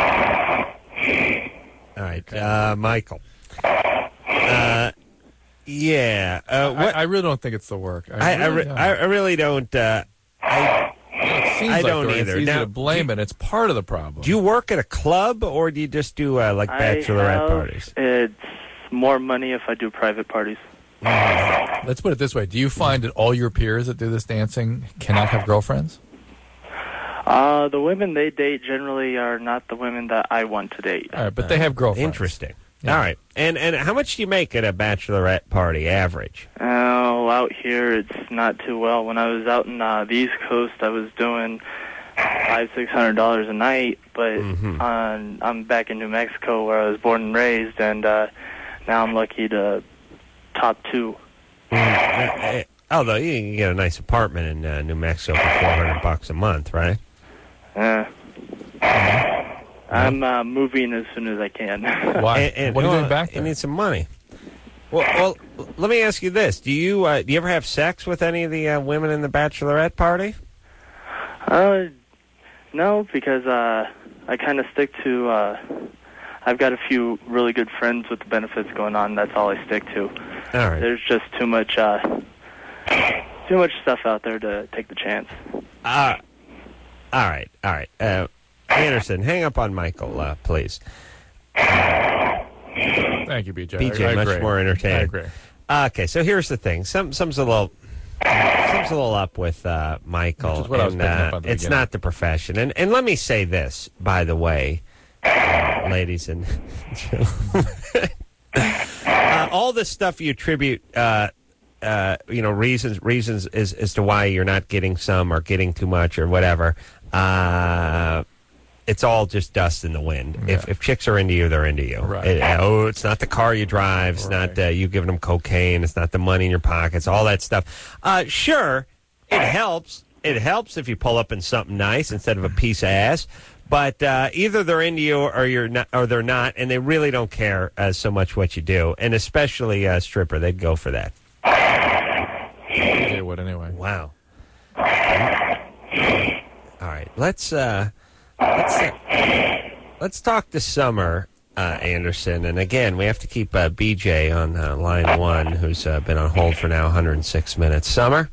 All right, uh, Michael. Uh, yeah. Uh, I, what, I really don't think it's the work. I, I, really re- don't. I, I really don't. Uh, I, You know what's seems I like don't though, either. It's easy Now, to blame it. It's part of the problem. Do you work at a club, or do you just do uh, like bachelorette I have, parties? It's more money if I do private parties. Let's put it this way. Do you find that all your peers that do this dancing cannot have girlfriends? Uh, the women they date generally are not the women that I want to date. All right, but they have girlfriends. Interesting. All right. And and how much do you make at a bachelorette party, average? Oh, out here it's not too well. When I was out in uh, the East Coast, I was doing five, six hundred dollars a night. But Mm-hmm. on, I'm back in New Mexico where I was born and raised, and uh, now I'm lucky to top two. Mm. Although you can get a nice apartment in uh, New Mexico for four hundred bucks a month, right? Uh, I'm uh, moving as soon as I can. Why? And, and, what are you well, doing back there? You need some money. Well, well, let me ask you this: Do you uh, do you ever have sex with any of the uh, women in the bachelorette party? Uh, no, because uh, I kind of stick to. Uh, I've got a few really good friends with the benefits going on. That's all I stick to. All right. There's just too much, uh, too much stuff out there to take the chance. Uh, all right, all right. Uh, Anderson, hang up on Michael, uh, please. Thank you, B J. B J, I, I much agree. more entertaining. I agree. Okay, so here's the thing. Some some's a little some's a little up with uh, Michael. Which is what I was and, picking uh, up on the It's beginning. not the profession. And and let me say this, by the way, uh, ladies and gentlemen. uh, all this stuff you attribute uh, uh, you know, reasons reasons as as to why you're not getting some or getting too much or whatever. Uh It's all just dust in the wind. Yeah. If if chicks are into you, they're into you. Right. It- oh, it's not the car you drive. It's Right. not uh, you giving them cocaine. It's not the money in your pockets. All that stuff. Uh, sure, it helps. It helps if you pull up in something nice instead of a piece of ass. But uh, either they're into you or you're not, or they're not, and they really don't care uh, so much what you do. And especially a stripper, they'd go for that. B J would anyway. Wow. All right, let's. Uh, Let's, uh, let's talk to Summer uh, Anderson. And again, we have to keep uh, B J on uh, line one, who's uh, been on hold for now one hundred six minutes. Summer?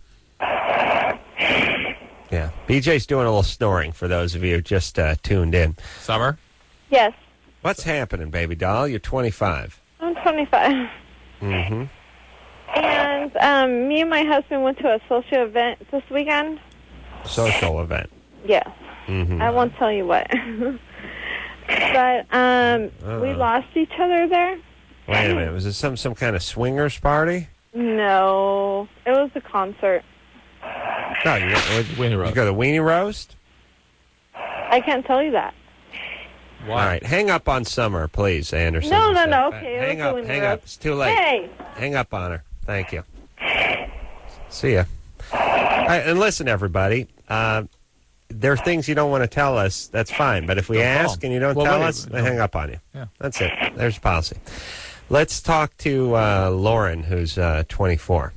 Yeah. B J's doing a little snoring for those of you who just uh, tuned in. Summer? Yes, What's happening, baby doll? You're twenty-five. I'm twenty-five. Mm-hmm. And um, me and my husband went to a social event this weekend. Social event. Yes. Mm-hmm. I won't tell you what. But um, we Uh. lost each other there. Wait a minute. Was it some, some kind of swingers party? No, it was a concert. No, you, Weenie you roast. go to the Weenie Roast? I can't tell you that. All right, hang up on Summer, please, Anderson. No, no, Uh, no. Okay, it hang was up, the Weenie hang Roast. up. It's too late. Hey. Hang up on her. Thank you. See ya. All right, and listen, everybody. Uh, there are things you don't want to tell us. That's fine. But if we Don't ask call. and you don't Well, tell wait, us, no. I hang up on you. Yeah. That's it. There's policy. Let's talk to uh, Lauren, who's uh, twenty-four.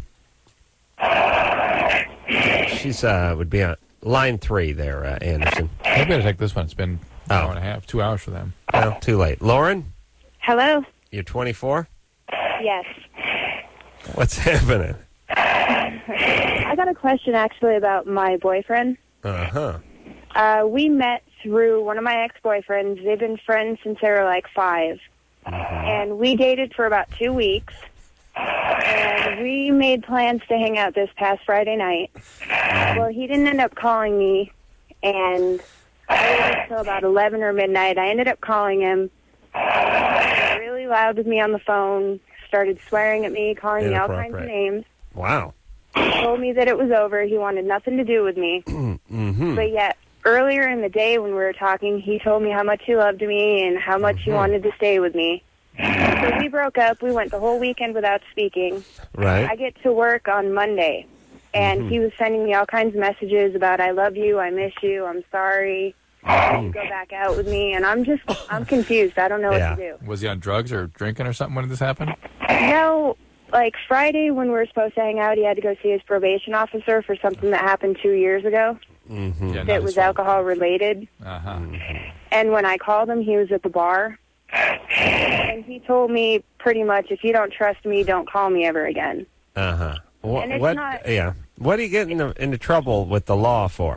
She's uh, would be on line three there, uh, Anderson. I better take this one. It's been an Oh. hour and a half, two hours for them. Well, too late. Lauren, Hello? you're twenty-four? Yes. What's happening? I got a question actually about my boyfriend. Uh-huh. Uh, we met through one of my ex-boyfriends. They've been friends since they were like five. And we dated for about two weeks. And we made plans to hang out this past Friday night. Well, he didn't end up calling me. And I waited until about eleven or midnight. I ended up calling him. He was really loud with me on the phone. Started swearing at me, calling me all kinds of Inappropriate. names. Wow. He told me that it was over. He wanted nothing to do with me. Mm-hmm. But yet, earlier in the day when we were talking, he told me how much he loved me and how much he wanted to stay with me. So we broke up. We went the whole weekend without speaking. Right. I get to work on Monday, and he was sending me all kinds of messages about I love you, I miss you, I'm sorry, you go back out with me, and I'm just, I'm confused. I don't know Yeah. what to do. Was he on drugs or drinking or something when this happened? No, like Friday when we were supposed to hang out, he had to go see his probation officer for something that happened two years ago Mm-hmm. Yeah, that was alcohol related. Uh-huh. And when I called him, he was at the bar. And he told me pretty much, if you don't trust me, don't call me ever again. Uh-huh. What, And it's what not- yeah. What are you getting into, into trouble with the law for?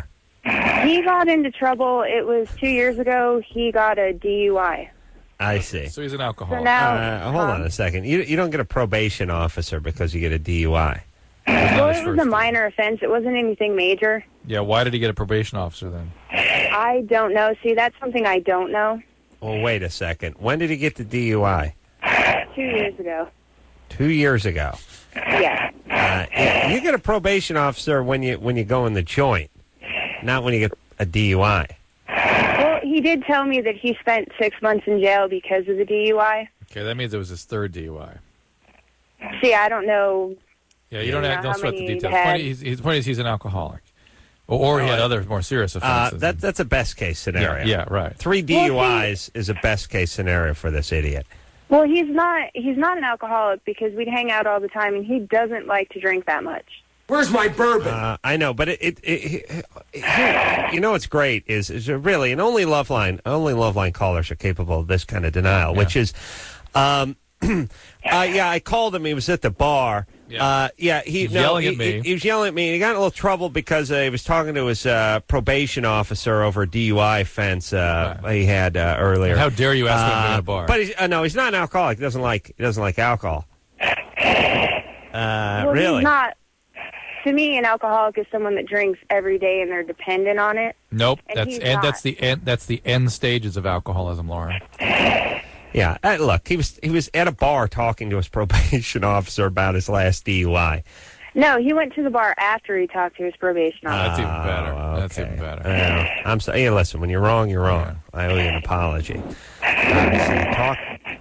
He got into trouble. It was two years ago. He got a D U I. I see. So he's an alcoholic. So now- uh, hold on a second. You you don't get a probation officer because you get a D U I. Well, it was a minor offense. It wasn't anything major. Yeah, why did he get a probation officer then? I don't know. See, that's something I don't know. Well, wait a second. When did he get the D U I? Two years ago. Two years ago. Yeah. Uh, yeah, you get a probation officer when you when you go in the joint, not when you get a D U I. Well, he did tell me that he spent six months in jail because of the D U I. Okay, that means it was his third D U I. See, I don't know. Yeah, you don't know have, don't how sweat the many details. had- Point is, his point is he's an alcoholic. Or, or he had other more serious Uh, offenses. that, that's a best case scenario. Yeah, yeah, right. Three D U Is is a best case scenario for this idiot. Well, he's not. He's not an alcoholic because we'd hang out all the time, and he doesn't like to drink that much. Where's my bourbon? Uh, I know, but it, it, it, it here, you know what's great is is really, and only Loveline, only Loveline callers are capable of this kind of denial, Yeah. which is, um, uh, yeah, I called him. He was at the bar. Yeah. Uh, yeah, he no, Yelling he, at me. He, he was yelling at me. He got in a little trouble because uh, he was talking to his uh, probation officer over a D U I offense uh, he had uh, earlier. And how dare you ask him to be in Uh, a bar? But he's, uh, no, he's not an alcoholic. He doesn't like he doesn't like alcohol. Uh, well, really? he's not. To me, an alcoholic is someone that drinks every day and they're dependent on it. Nope, And that's he's and not. that's the end. That's the end stages of alcoholism, Laura. Yeah, uh, look, he was he was at a bar talking to his probation officer about his last D U I. No, he went to the bar after he talked to his probation Uh, officer. that's even better. Oh, That's okay. even better. Uh, I'm sorry. Hey, listen, when you're wrong, you're wrong. I owe you an apology. Obviously, talk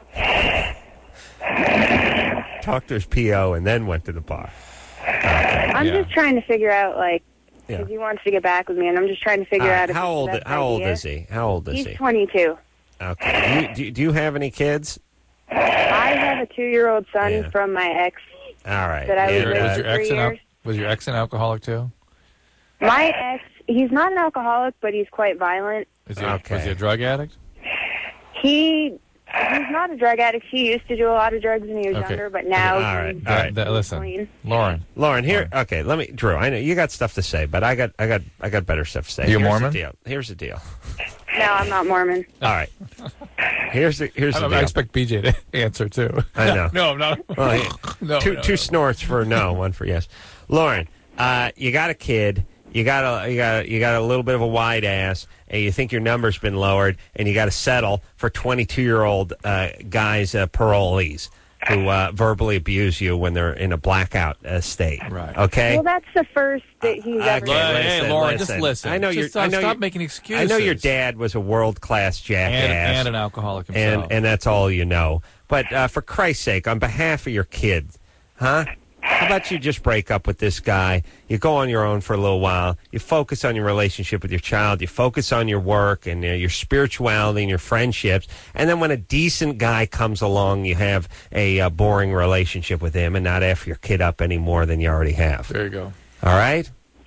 talk to his P O and then went to the bar. I'm Yeah. just trying to figure out, like, Yeah. because he wants to get back with me, and I'm just trying to figure Uh, out if how it's old? the best How old idea. is he? How old is He's he? twenty-two. Okay. Do you, do, you- do you have any kids? I have a two-year-old son Yeah. from my ex. All right. That I was And, with uh, was your ex three an al- years. was your ex an alcoholic too? My ex, he's not an alcoholic, but he's quite violent. Is he, Okay. Was he a drug addict? He he's not a drug addict. He used to do a lot of drugs when he was Okay. younger, but now All right. he's All right. That- listen, clean. Lauren. Lauren, here. Okay, let me. Drew, I know you got stuff to say, but I got, I got, I got better stuff to say. You a Here's Mormon? The deal. Here's the deal. No, I'm not Mormon. All right. Here's the here's I, the I deal. expect B J to answer too. I know. no, I'm not. Well, he- no, two no, two no. snorts for no, one for yes. Lauren, uh, you got a kid. You got a you got a, you got a little bit of a wide ass, and you think your number's been lowered, and you got to settle for twenty-two year old uh, guys uh, parolees who uh, verbally abuse you when they're in a blackout uh, state. Right. Okay. Well, that's the first that he's ever Okay, done. Hey, listen, Lauren, listen. just listen. I know Just you're. stop- I know stop you're- making I know your excuses. dad was a world class jackass and, and an alcoholic and himself. and that's all you know. But uh, for Christ's sake, on behalf of your kid, huh? How about you just break up with this guy? You go on your own for a little while. You focus on your relationship with your child. You focus on your work and uh, your spirituality and your friendships. And then when a decent guy comes along, you have a uh, boring relationship with him and not F your kid up any more than you already have. there you go. All right?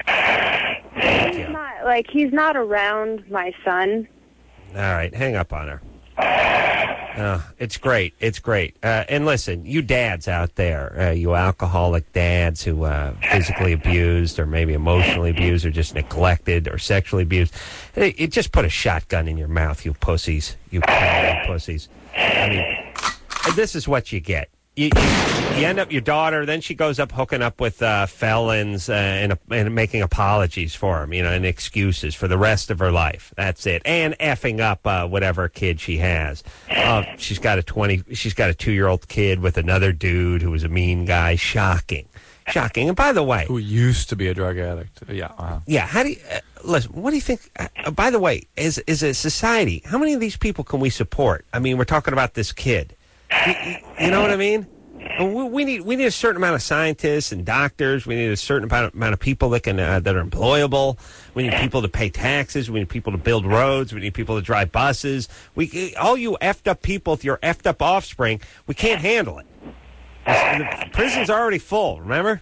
He's not like he's not around my son. All right, hang up on her. Uh, it's great. It's great. Uh, and listen, you dads out there, uh, you alcoholic dads who uh, physically abused or maybe emotionally abused or just neglected or sexually abused, it, it just put a shotgun in your mouth, you pussies. You pussies. I mean, this is what you get. You, you, you end up your daughter, then she goes up hooking up with uh, felons uh, and, and making apologies for them, you know, and excuses for the rest of her life. That's it, and effing up uh, whatever kid she has. Uh, she's got a twenty, she's got a two-year-old kid with another dude who was a mean guy. Shocking, shocking. And by the way, Who used to be a drug addict? Yeah. Uh-huh. yeah, how do you uh, listen? What do you think? Uh, by the way, as as a society, how many of these people can we support? I mean, we're talking about this kid. You, you know what I mean? We, we need we need a certain amount of scientists and doctors. We need a certain amount of, amount of people that can uh, that are employable. We need people to pay taxes. We need people to build roads. We need people to drive buses. We all you effed up people with your effed up offspring. We can't handle it. The prison's already full. Remember?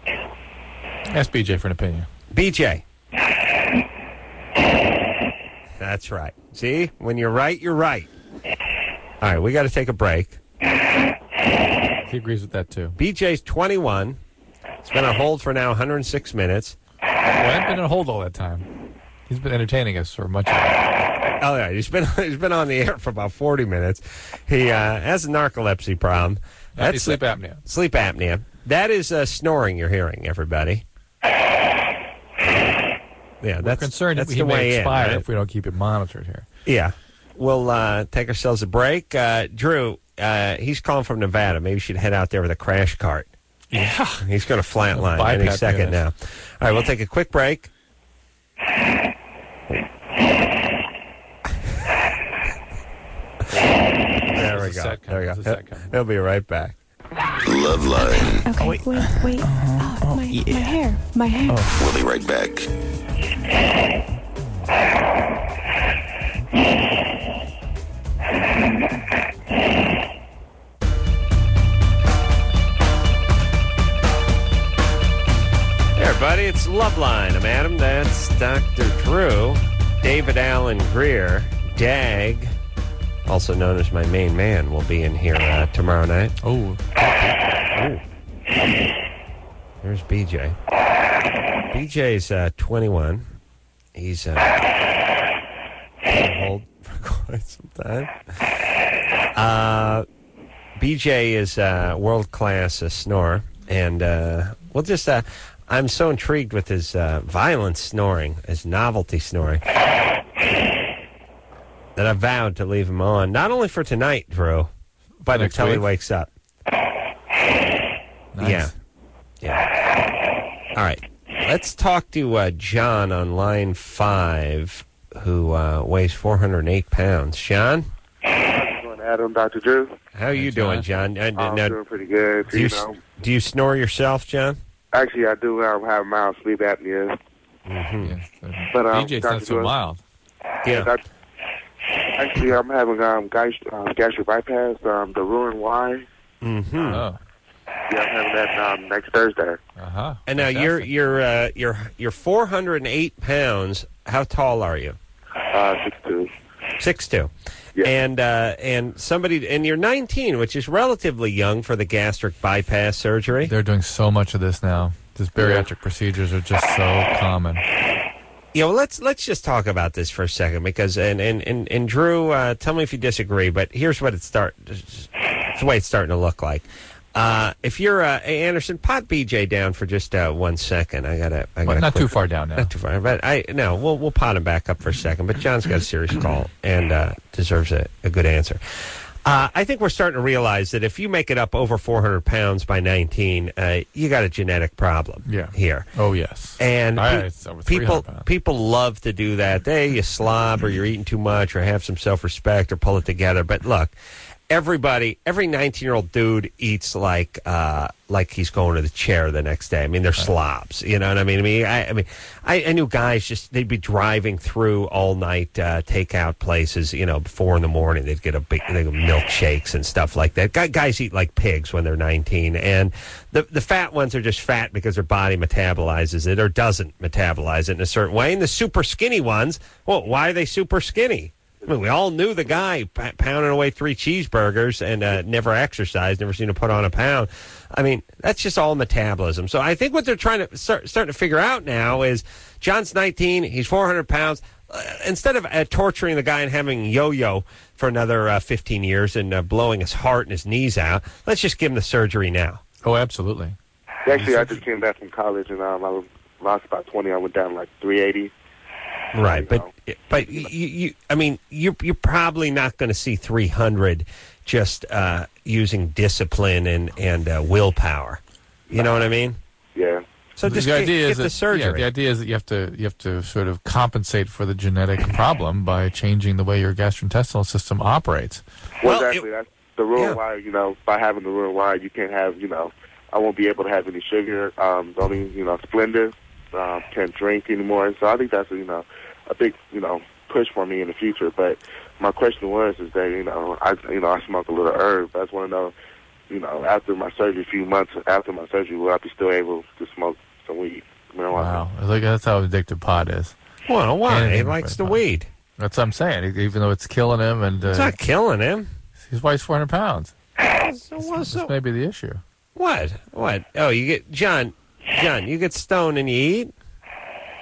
Ask B J for an opinion. B J. That's right. See, when you're right, you're right. All right, we got to take a break. He agrees with that too. B J's twenty-one. It's been on hold for now one hundred six minutes. Well, I haven't been on hold all that time. He's He's been entertaining us for much of it. Oh, yeah. He's been, he's been on the air for about forty minutes. He uh, has a narcolepsy problem. That's sleep apnea. Sleep apnea. That is uh, snoring you're hearing, everybody. Yeah, We're that's concerned that's he the may way expire in, right? if we don't keep it monitored here. Yeah. We'll uh, take ourselves a break. Uh, Drew, uh, he's calling from Nevada. Maybe you should head out there with a crash cart. Yeah. He's going to flatline Bypass any second unit. now. All right, we'll take a quick break. There we There's a go. set There we coming. go. There's a set coming. He'll be right back. Love Line. Okay, wait, wait. Oh, my, my hair. My hair. We'll be right back. Hey, everybody, it's Loveline. I'm Adam. That's Doctor Drew. David Allen Greer. Dag, also known as my main man, will be in here uh, tomorrow night. Oh. There's B J. B J's uh, twenty-one. He's uh, old for quite some time. Uh, B J is uh, world-class uh, snorer, and uh, we'll just... Uh, I'm so intrigued with his uh, violent snoring, his novelty snoring, that I vowed to leave him on, not only for tonight, Drew, but Next until he week? wakes up. Nice. Yeah. Yeah. All right. Let's talk to uh, John on line five, who uh, weighs four hundred eight pounds. John? Adam, Doctor Drew. How are you doing, John? Uh, I'm now, doing pretty good. do, you, You know, do you snore yourself, John? actually, I do um, have mild sleep apnea. Mm-hmm. But um, B J's Doctor not so Drew, mild. Yeah. Doc- actually, I'm having um, gastro, um, gastric bypass, um, the Roux-en-Y. Mm-hmm. Oh. Yeah, I'm having that um, next Thursday. Uh-huh. And now you're you're uh, you're you're four hundred eight pounds. How tall are you? Uh, six two. Six two. Yeah. And uh, and somebody and you're nineteen, which is relatively young for the gastric bypass surgery. They're doing so much of this now. These bariatric procedures are just so common. Yeah, well, let's let's just talk about this for a second because and and and, and Drew, uh, tell me if you disagree. But here's what it's start. It's the way it's starting to look like. Uh, if you're uh, hey, Anderson, pot B J down for just uh, one second. I gotta. I Well, gotta not quick- too far down now. Not too far, but I no. We'll we'll pot him back up for a second. But John's got a serious call and uh, deserves a, a good answer. Uh, I think we're starting to realize that if you make it up over four hundred pounds by nineteen, uh, you got a genetic problem. Yeah. Here. Oh, yes. And All pe- right, it's over three people hundred pounds. people love to do that. They you slob or you're eating too much or have some self respect or pull it together. But look, everybody, every nineteen year old dude eats like uh, like he's going to the chair the next day. I mean, they're slobs. You know what I mean? I mean, I, I mean, I, I knew guys just they'd be driving through all night uh, takeout places. You know, four in the morning they'd get a big they milkshakes and stuff like that. Guy- Guys eat like pigs when they're nineteen, and the the fat ones are just fat because their body metabolizes it or doesn't metabolize it in a certain way. And the super skinny ones, well, why are they super skinny? I mean, we all knew the guy p- pounding away three cheeseburgers and uh, never exercised, never seen him put on a pound. I mean, that's just all metabolism. So I think what they're trying to start starting to figure out now is John's nineteen, he's four hundred pounds. Uh, instead of uh, torturing the guy and having yo-yo for another uh, fifteen years and uh, blowing his heart and his knees out, let's just give him the surgery now. Oh, absolutely. Actually, I just came back from college and um, I lost about twenty. I went down to like three eighty. Right, but but you, you I mean, you're you're probably not going to see three hundred just uh, using discipline and and uh, willpower. You know what I mean? Yeah. So just the get, idea get is the that, surgery. Yeah, the idea is that you have to you have to sort of compensate for the genetic problem by changing the way your gastrointestinal system operates. Well, exactly. That's the Roux-en-Y. You know, by having the Roux-en-Y, you can't have. You know, I won't be able to have any sugar. Um, only you know, Splenda. Um, can't drink anymore. So I think that's you know a big you know push for me in the future. But my question was is that you know I you know I smoke a little herb. I just want to know you know after my surgery, a few months after my surgery, will I be still able to smoke some weed? Marijuana? Wow, look, that's how addictive pot is. Well, why? Anything He for likes the pot. weed. That's what I'm saying. Even though it's killing him, and uh, It's not killing him. He's weighs four hundred pounds. So what's This up? may be the issue. What? What? Oh, you get John. John, you get stoned and you eat.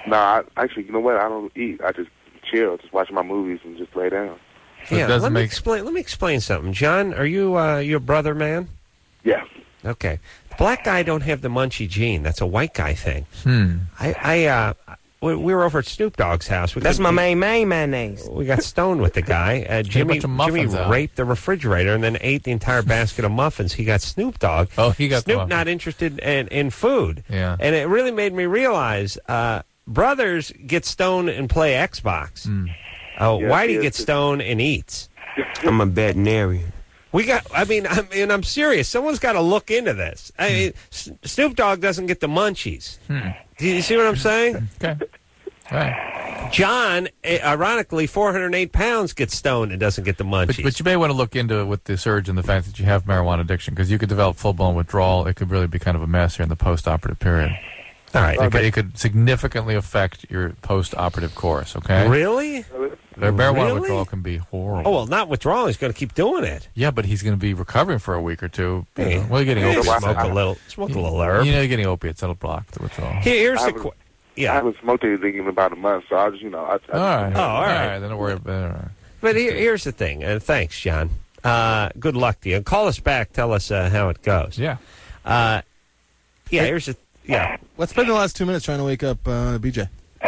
No, I, actually, you know what? I don't eat. I just chill, just watch my movies and just lay down. So it yeah, doesn't let me make- explain. Let me explain something, John. Are you uh, you a brother man? Yeah. Okay. The black guy don't have the munchie gene. That's a white guy thing. Hmm. I, I uh, we, we were over at Snoop Dogg's house. We That's got- my main main mayonnaise. We got stoned with the guy. Uh, Jimmy bunch of Jimmy muffins out. raped the refrigerator and then ate the entire basket of muffins. He got Snoop Dogg. Oh, he got the Snoop muffins. not interested in, in food. Yeah. And it really made me realize uh, brothers get stoned and play Xbox. Hmm. Uh, Yeah, Whitey he is. gets stoned and eats. I'm a veterinarian. We got. I mean, I mean, I'm serious. Someone's got to look into this. I mean, S- Snoop Dogg doesn't get the munchies. Hmm. Do you see what I'm saying? Okay. All right. John, eh, ironically, four hundred eight pounds, gets stoned and doesn't get the munchies. But, but you may want to look into it with the surge and the fact that you have marijuana addiction, because you could develop full-blown withdrawal. It could really be kind of a mess here in the post-operative period. All right. It, could, it could significantly affect your post-operative course, okay? Really? The marijuana Really? withdrawal can be horrible. Oh, well, not withdrawal. He's going to keep doing it. Yeah, but he's going to be recovering for a week or two. You Hey, know, well, you're getting hey, opiates. smoke a little, smoke a little herb. You know, you're getting opiates. That'll block the withdrawal. Here- here's I the haven't- qu- yeah. I haven't smoked anything in about a month, so I just, you know, I, I All right. Oh, all right. Then don't worry about it. All right. But here, here's the thing. Uh, thanks, John. Uh, good luck to you. Call us back. Tell us uh, how it goes. Yeah. Uh, yeah. Here's the. Yeah. Let's spend the last two minutes trying to wake up uh, B J. You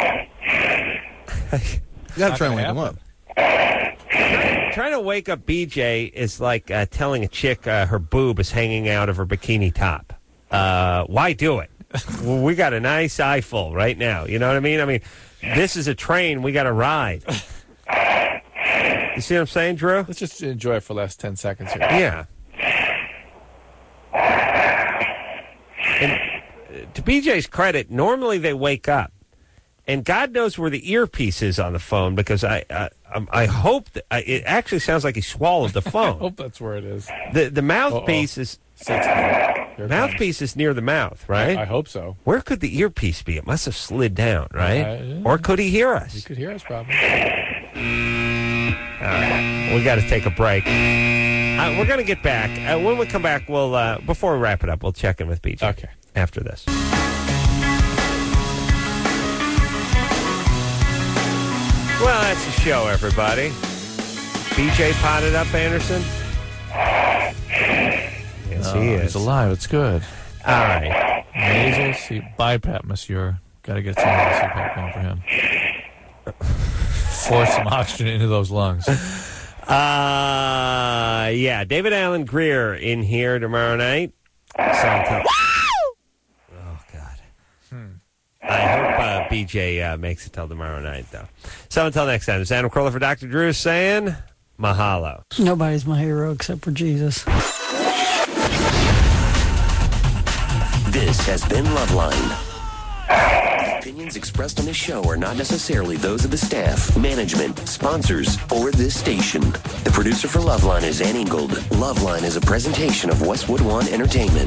got to try and wake him up. Trying to wake up B J is like uh, telling a chick uh, her boob is hanging out of her bikini top. Uh, why do it? Well, we got a nice eyeful right now. You know what I mean? I mean, this is a train. We got to ride. You see what I'm saying, Drew? Let's just enjoy it for the last ten seconds here. Yeah. And uh, to B J's credit, normally they wake up, and God knows where the earpiece is on the phone, because I uh, um, I hope that, uh, it actually sounds like he swallowed the I phone. hope that's where it is. the the mouthpiece is Here it mouthpiece is near the mouth, right? I hope so. Where could the earpiece be? It must have slid down, right? Uh, Or could he hear You us? could hear us probably. All right, we got to take a break. Uh, we're going to get back. Uh, when we come back, we'll uh, before we wrap it up, we'll check in with B J. Okay. After this. Well, that's the show, everybody. B J potted up, Anderson? Yes, Oh, he is. He's alive. It's good. All right. Nasal C BiPAP, monsieur. Got to get some nasal C PAP going for him. Force some oxygen into those lungs. Uh, yeah, David Allen Greer in here tomorrow night. Sometime. Oh, God. I hope uh, B J uh, makes it till tomorrow night, though. So until next time, this is Adam Carolla for Doctor Drew saying mahalo. Nobody's my hero except for Jesus. This has been Loveline. The opinions expressed on this show are not necessarily those of the staff, management, sponsors, or this station. The producer for Loveline is Ann Ingold. Loveline is a presentation of Westwood One Entertainment.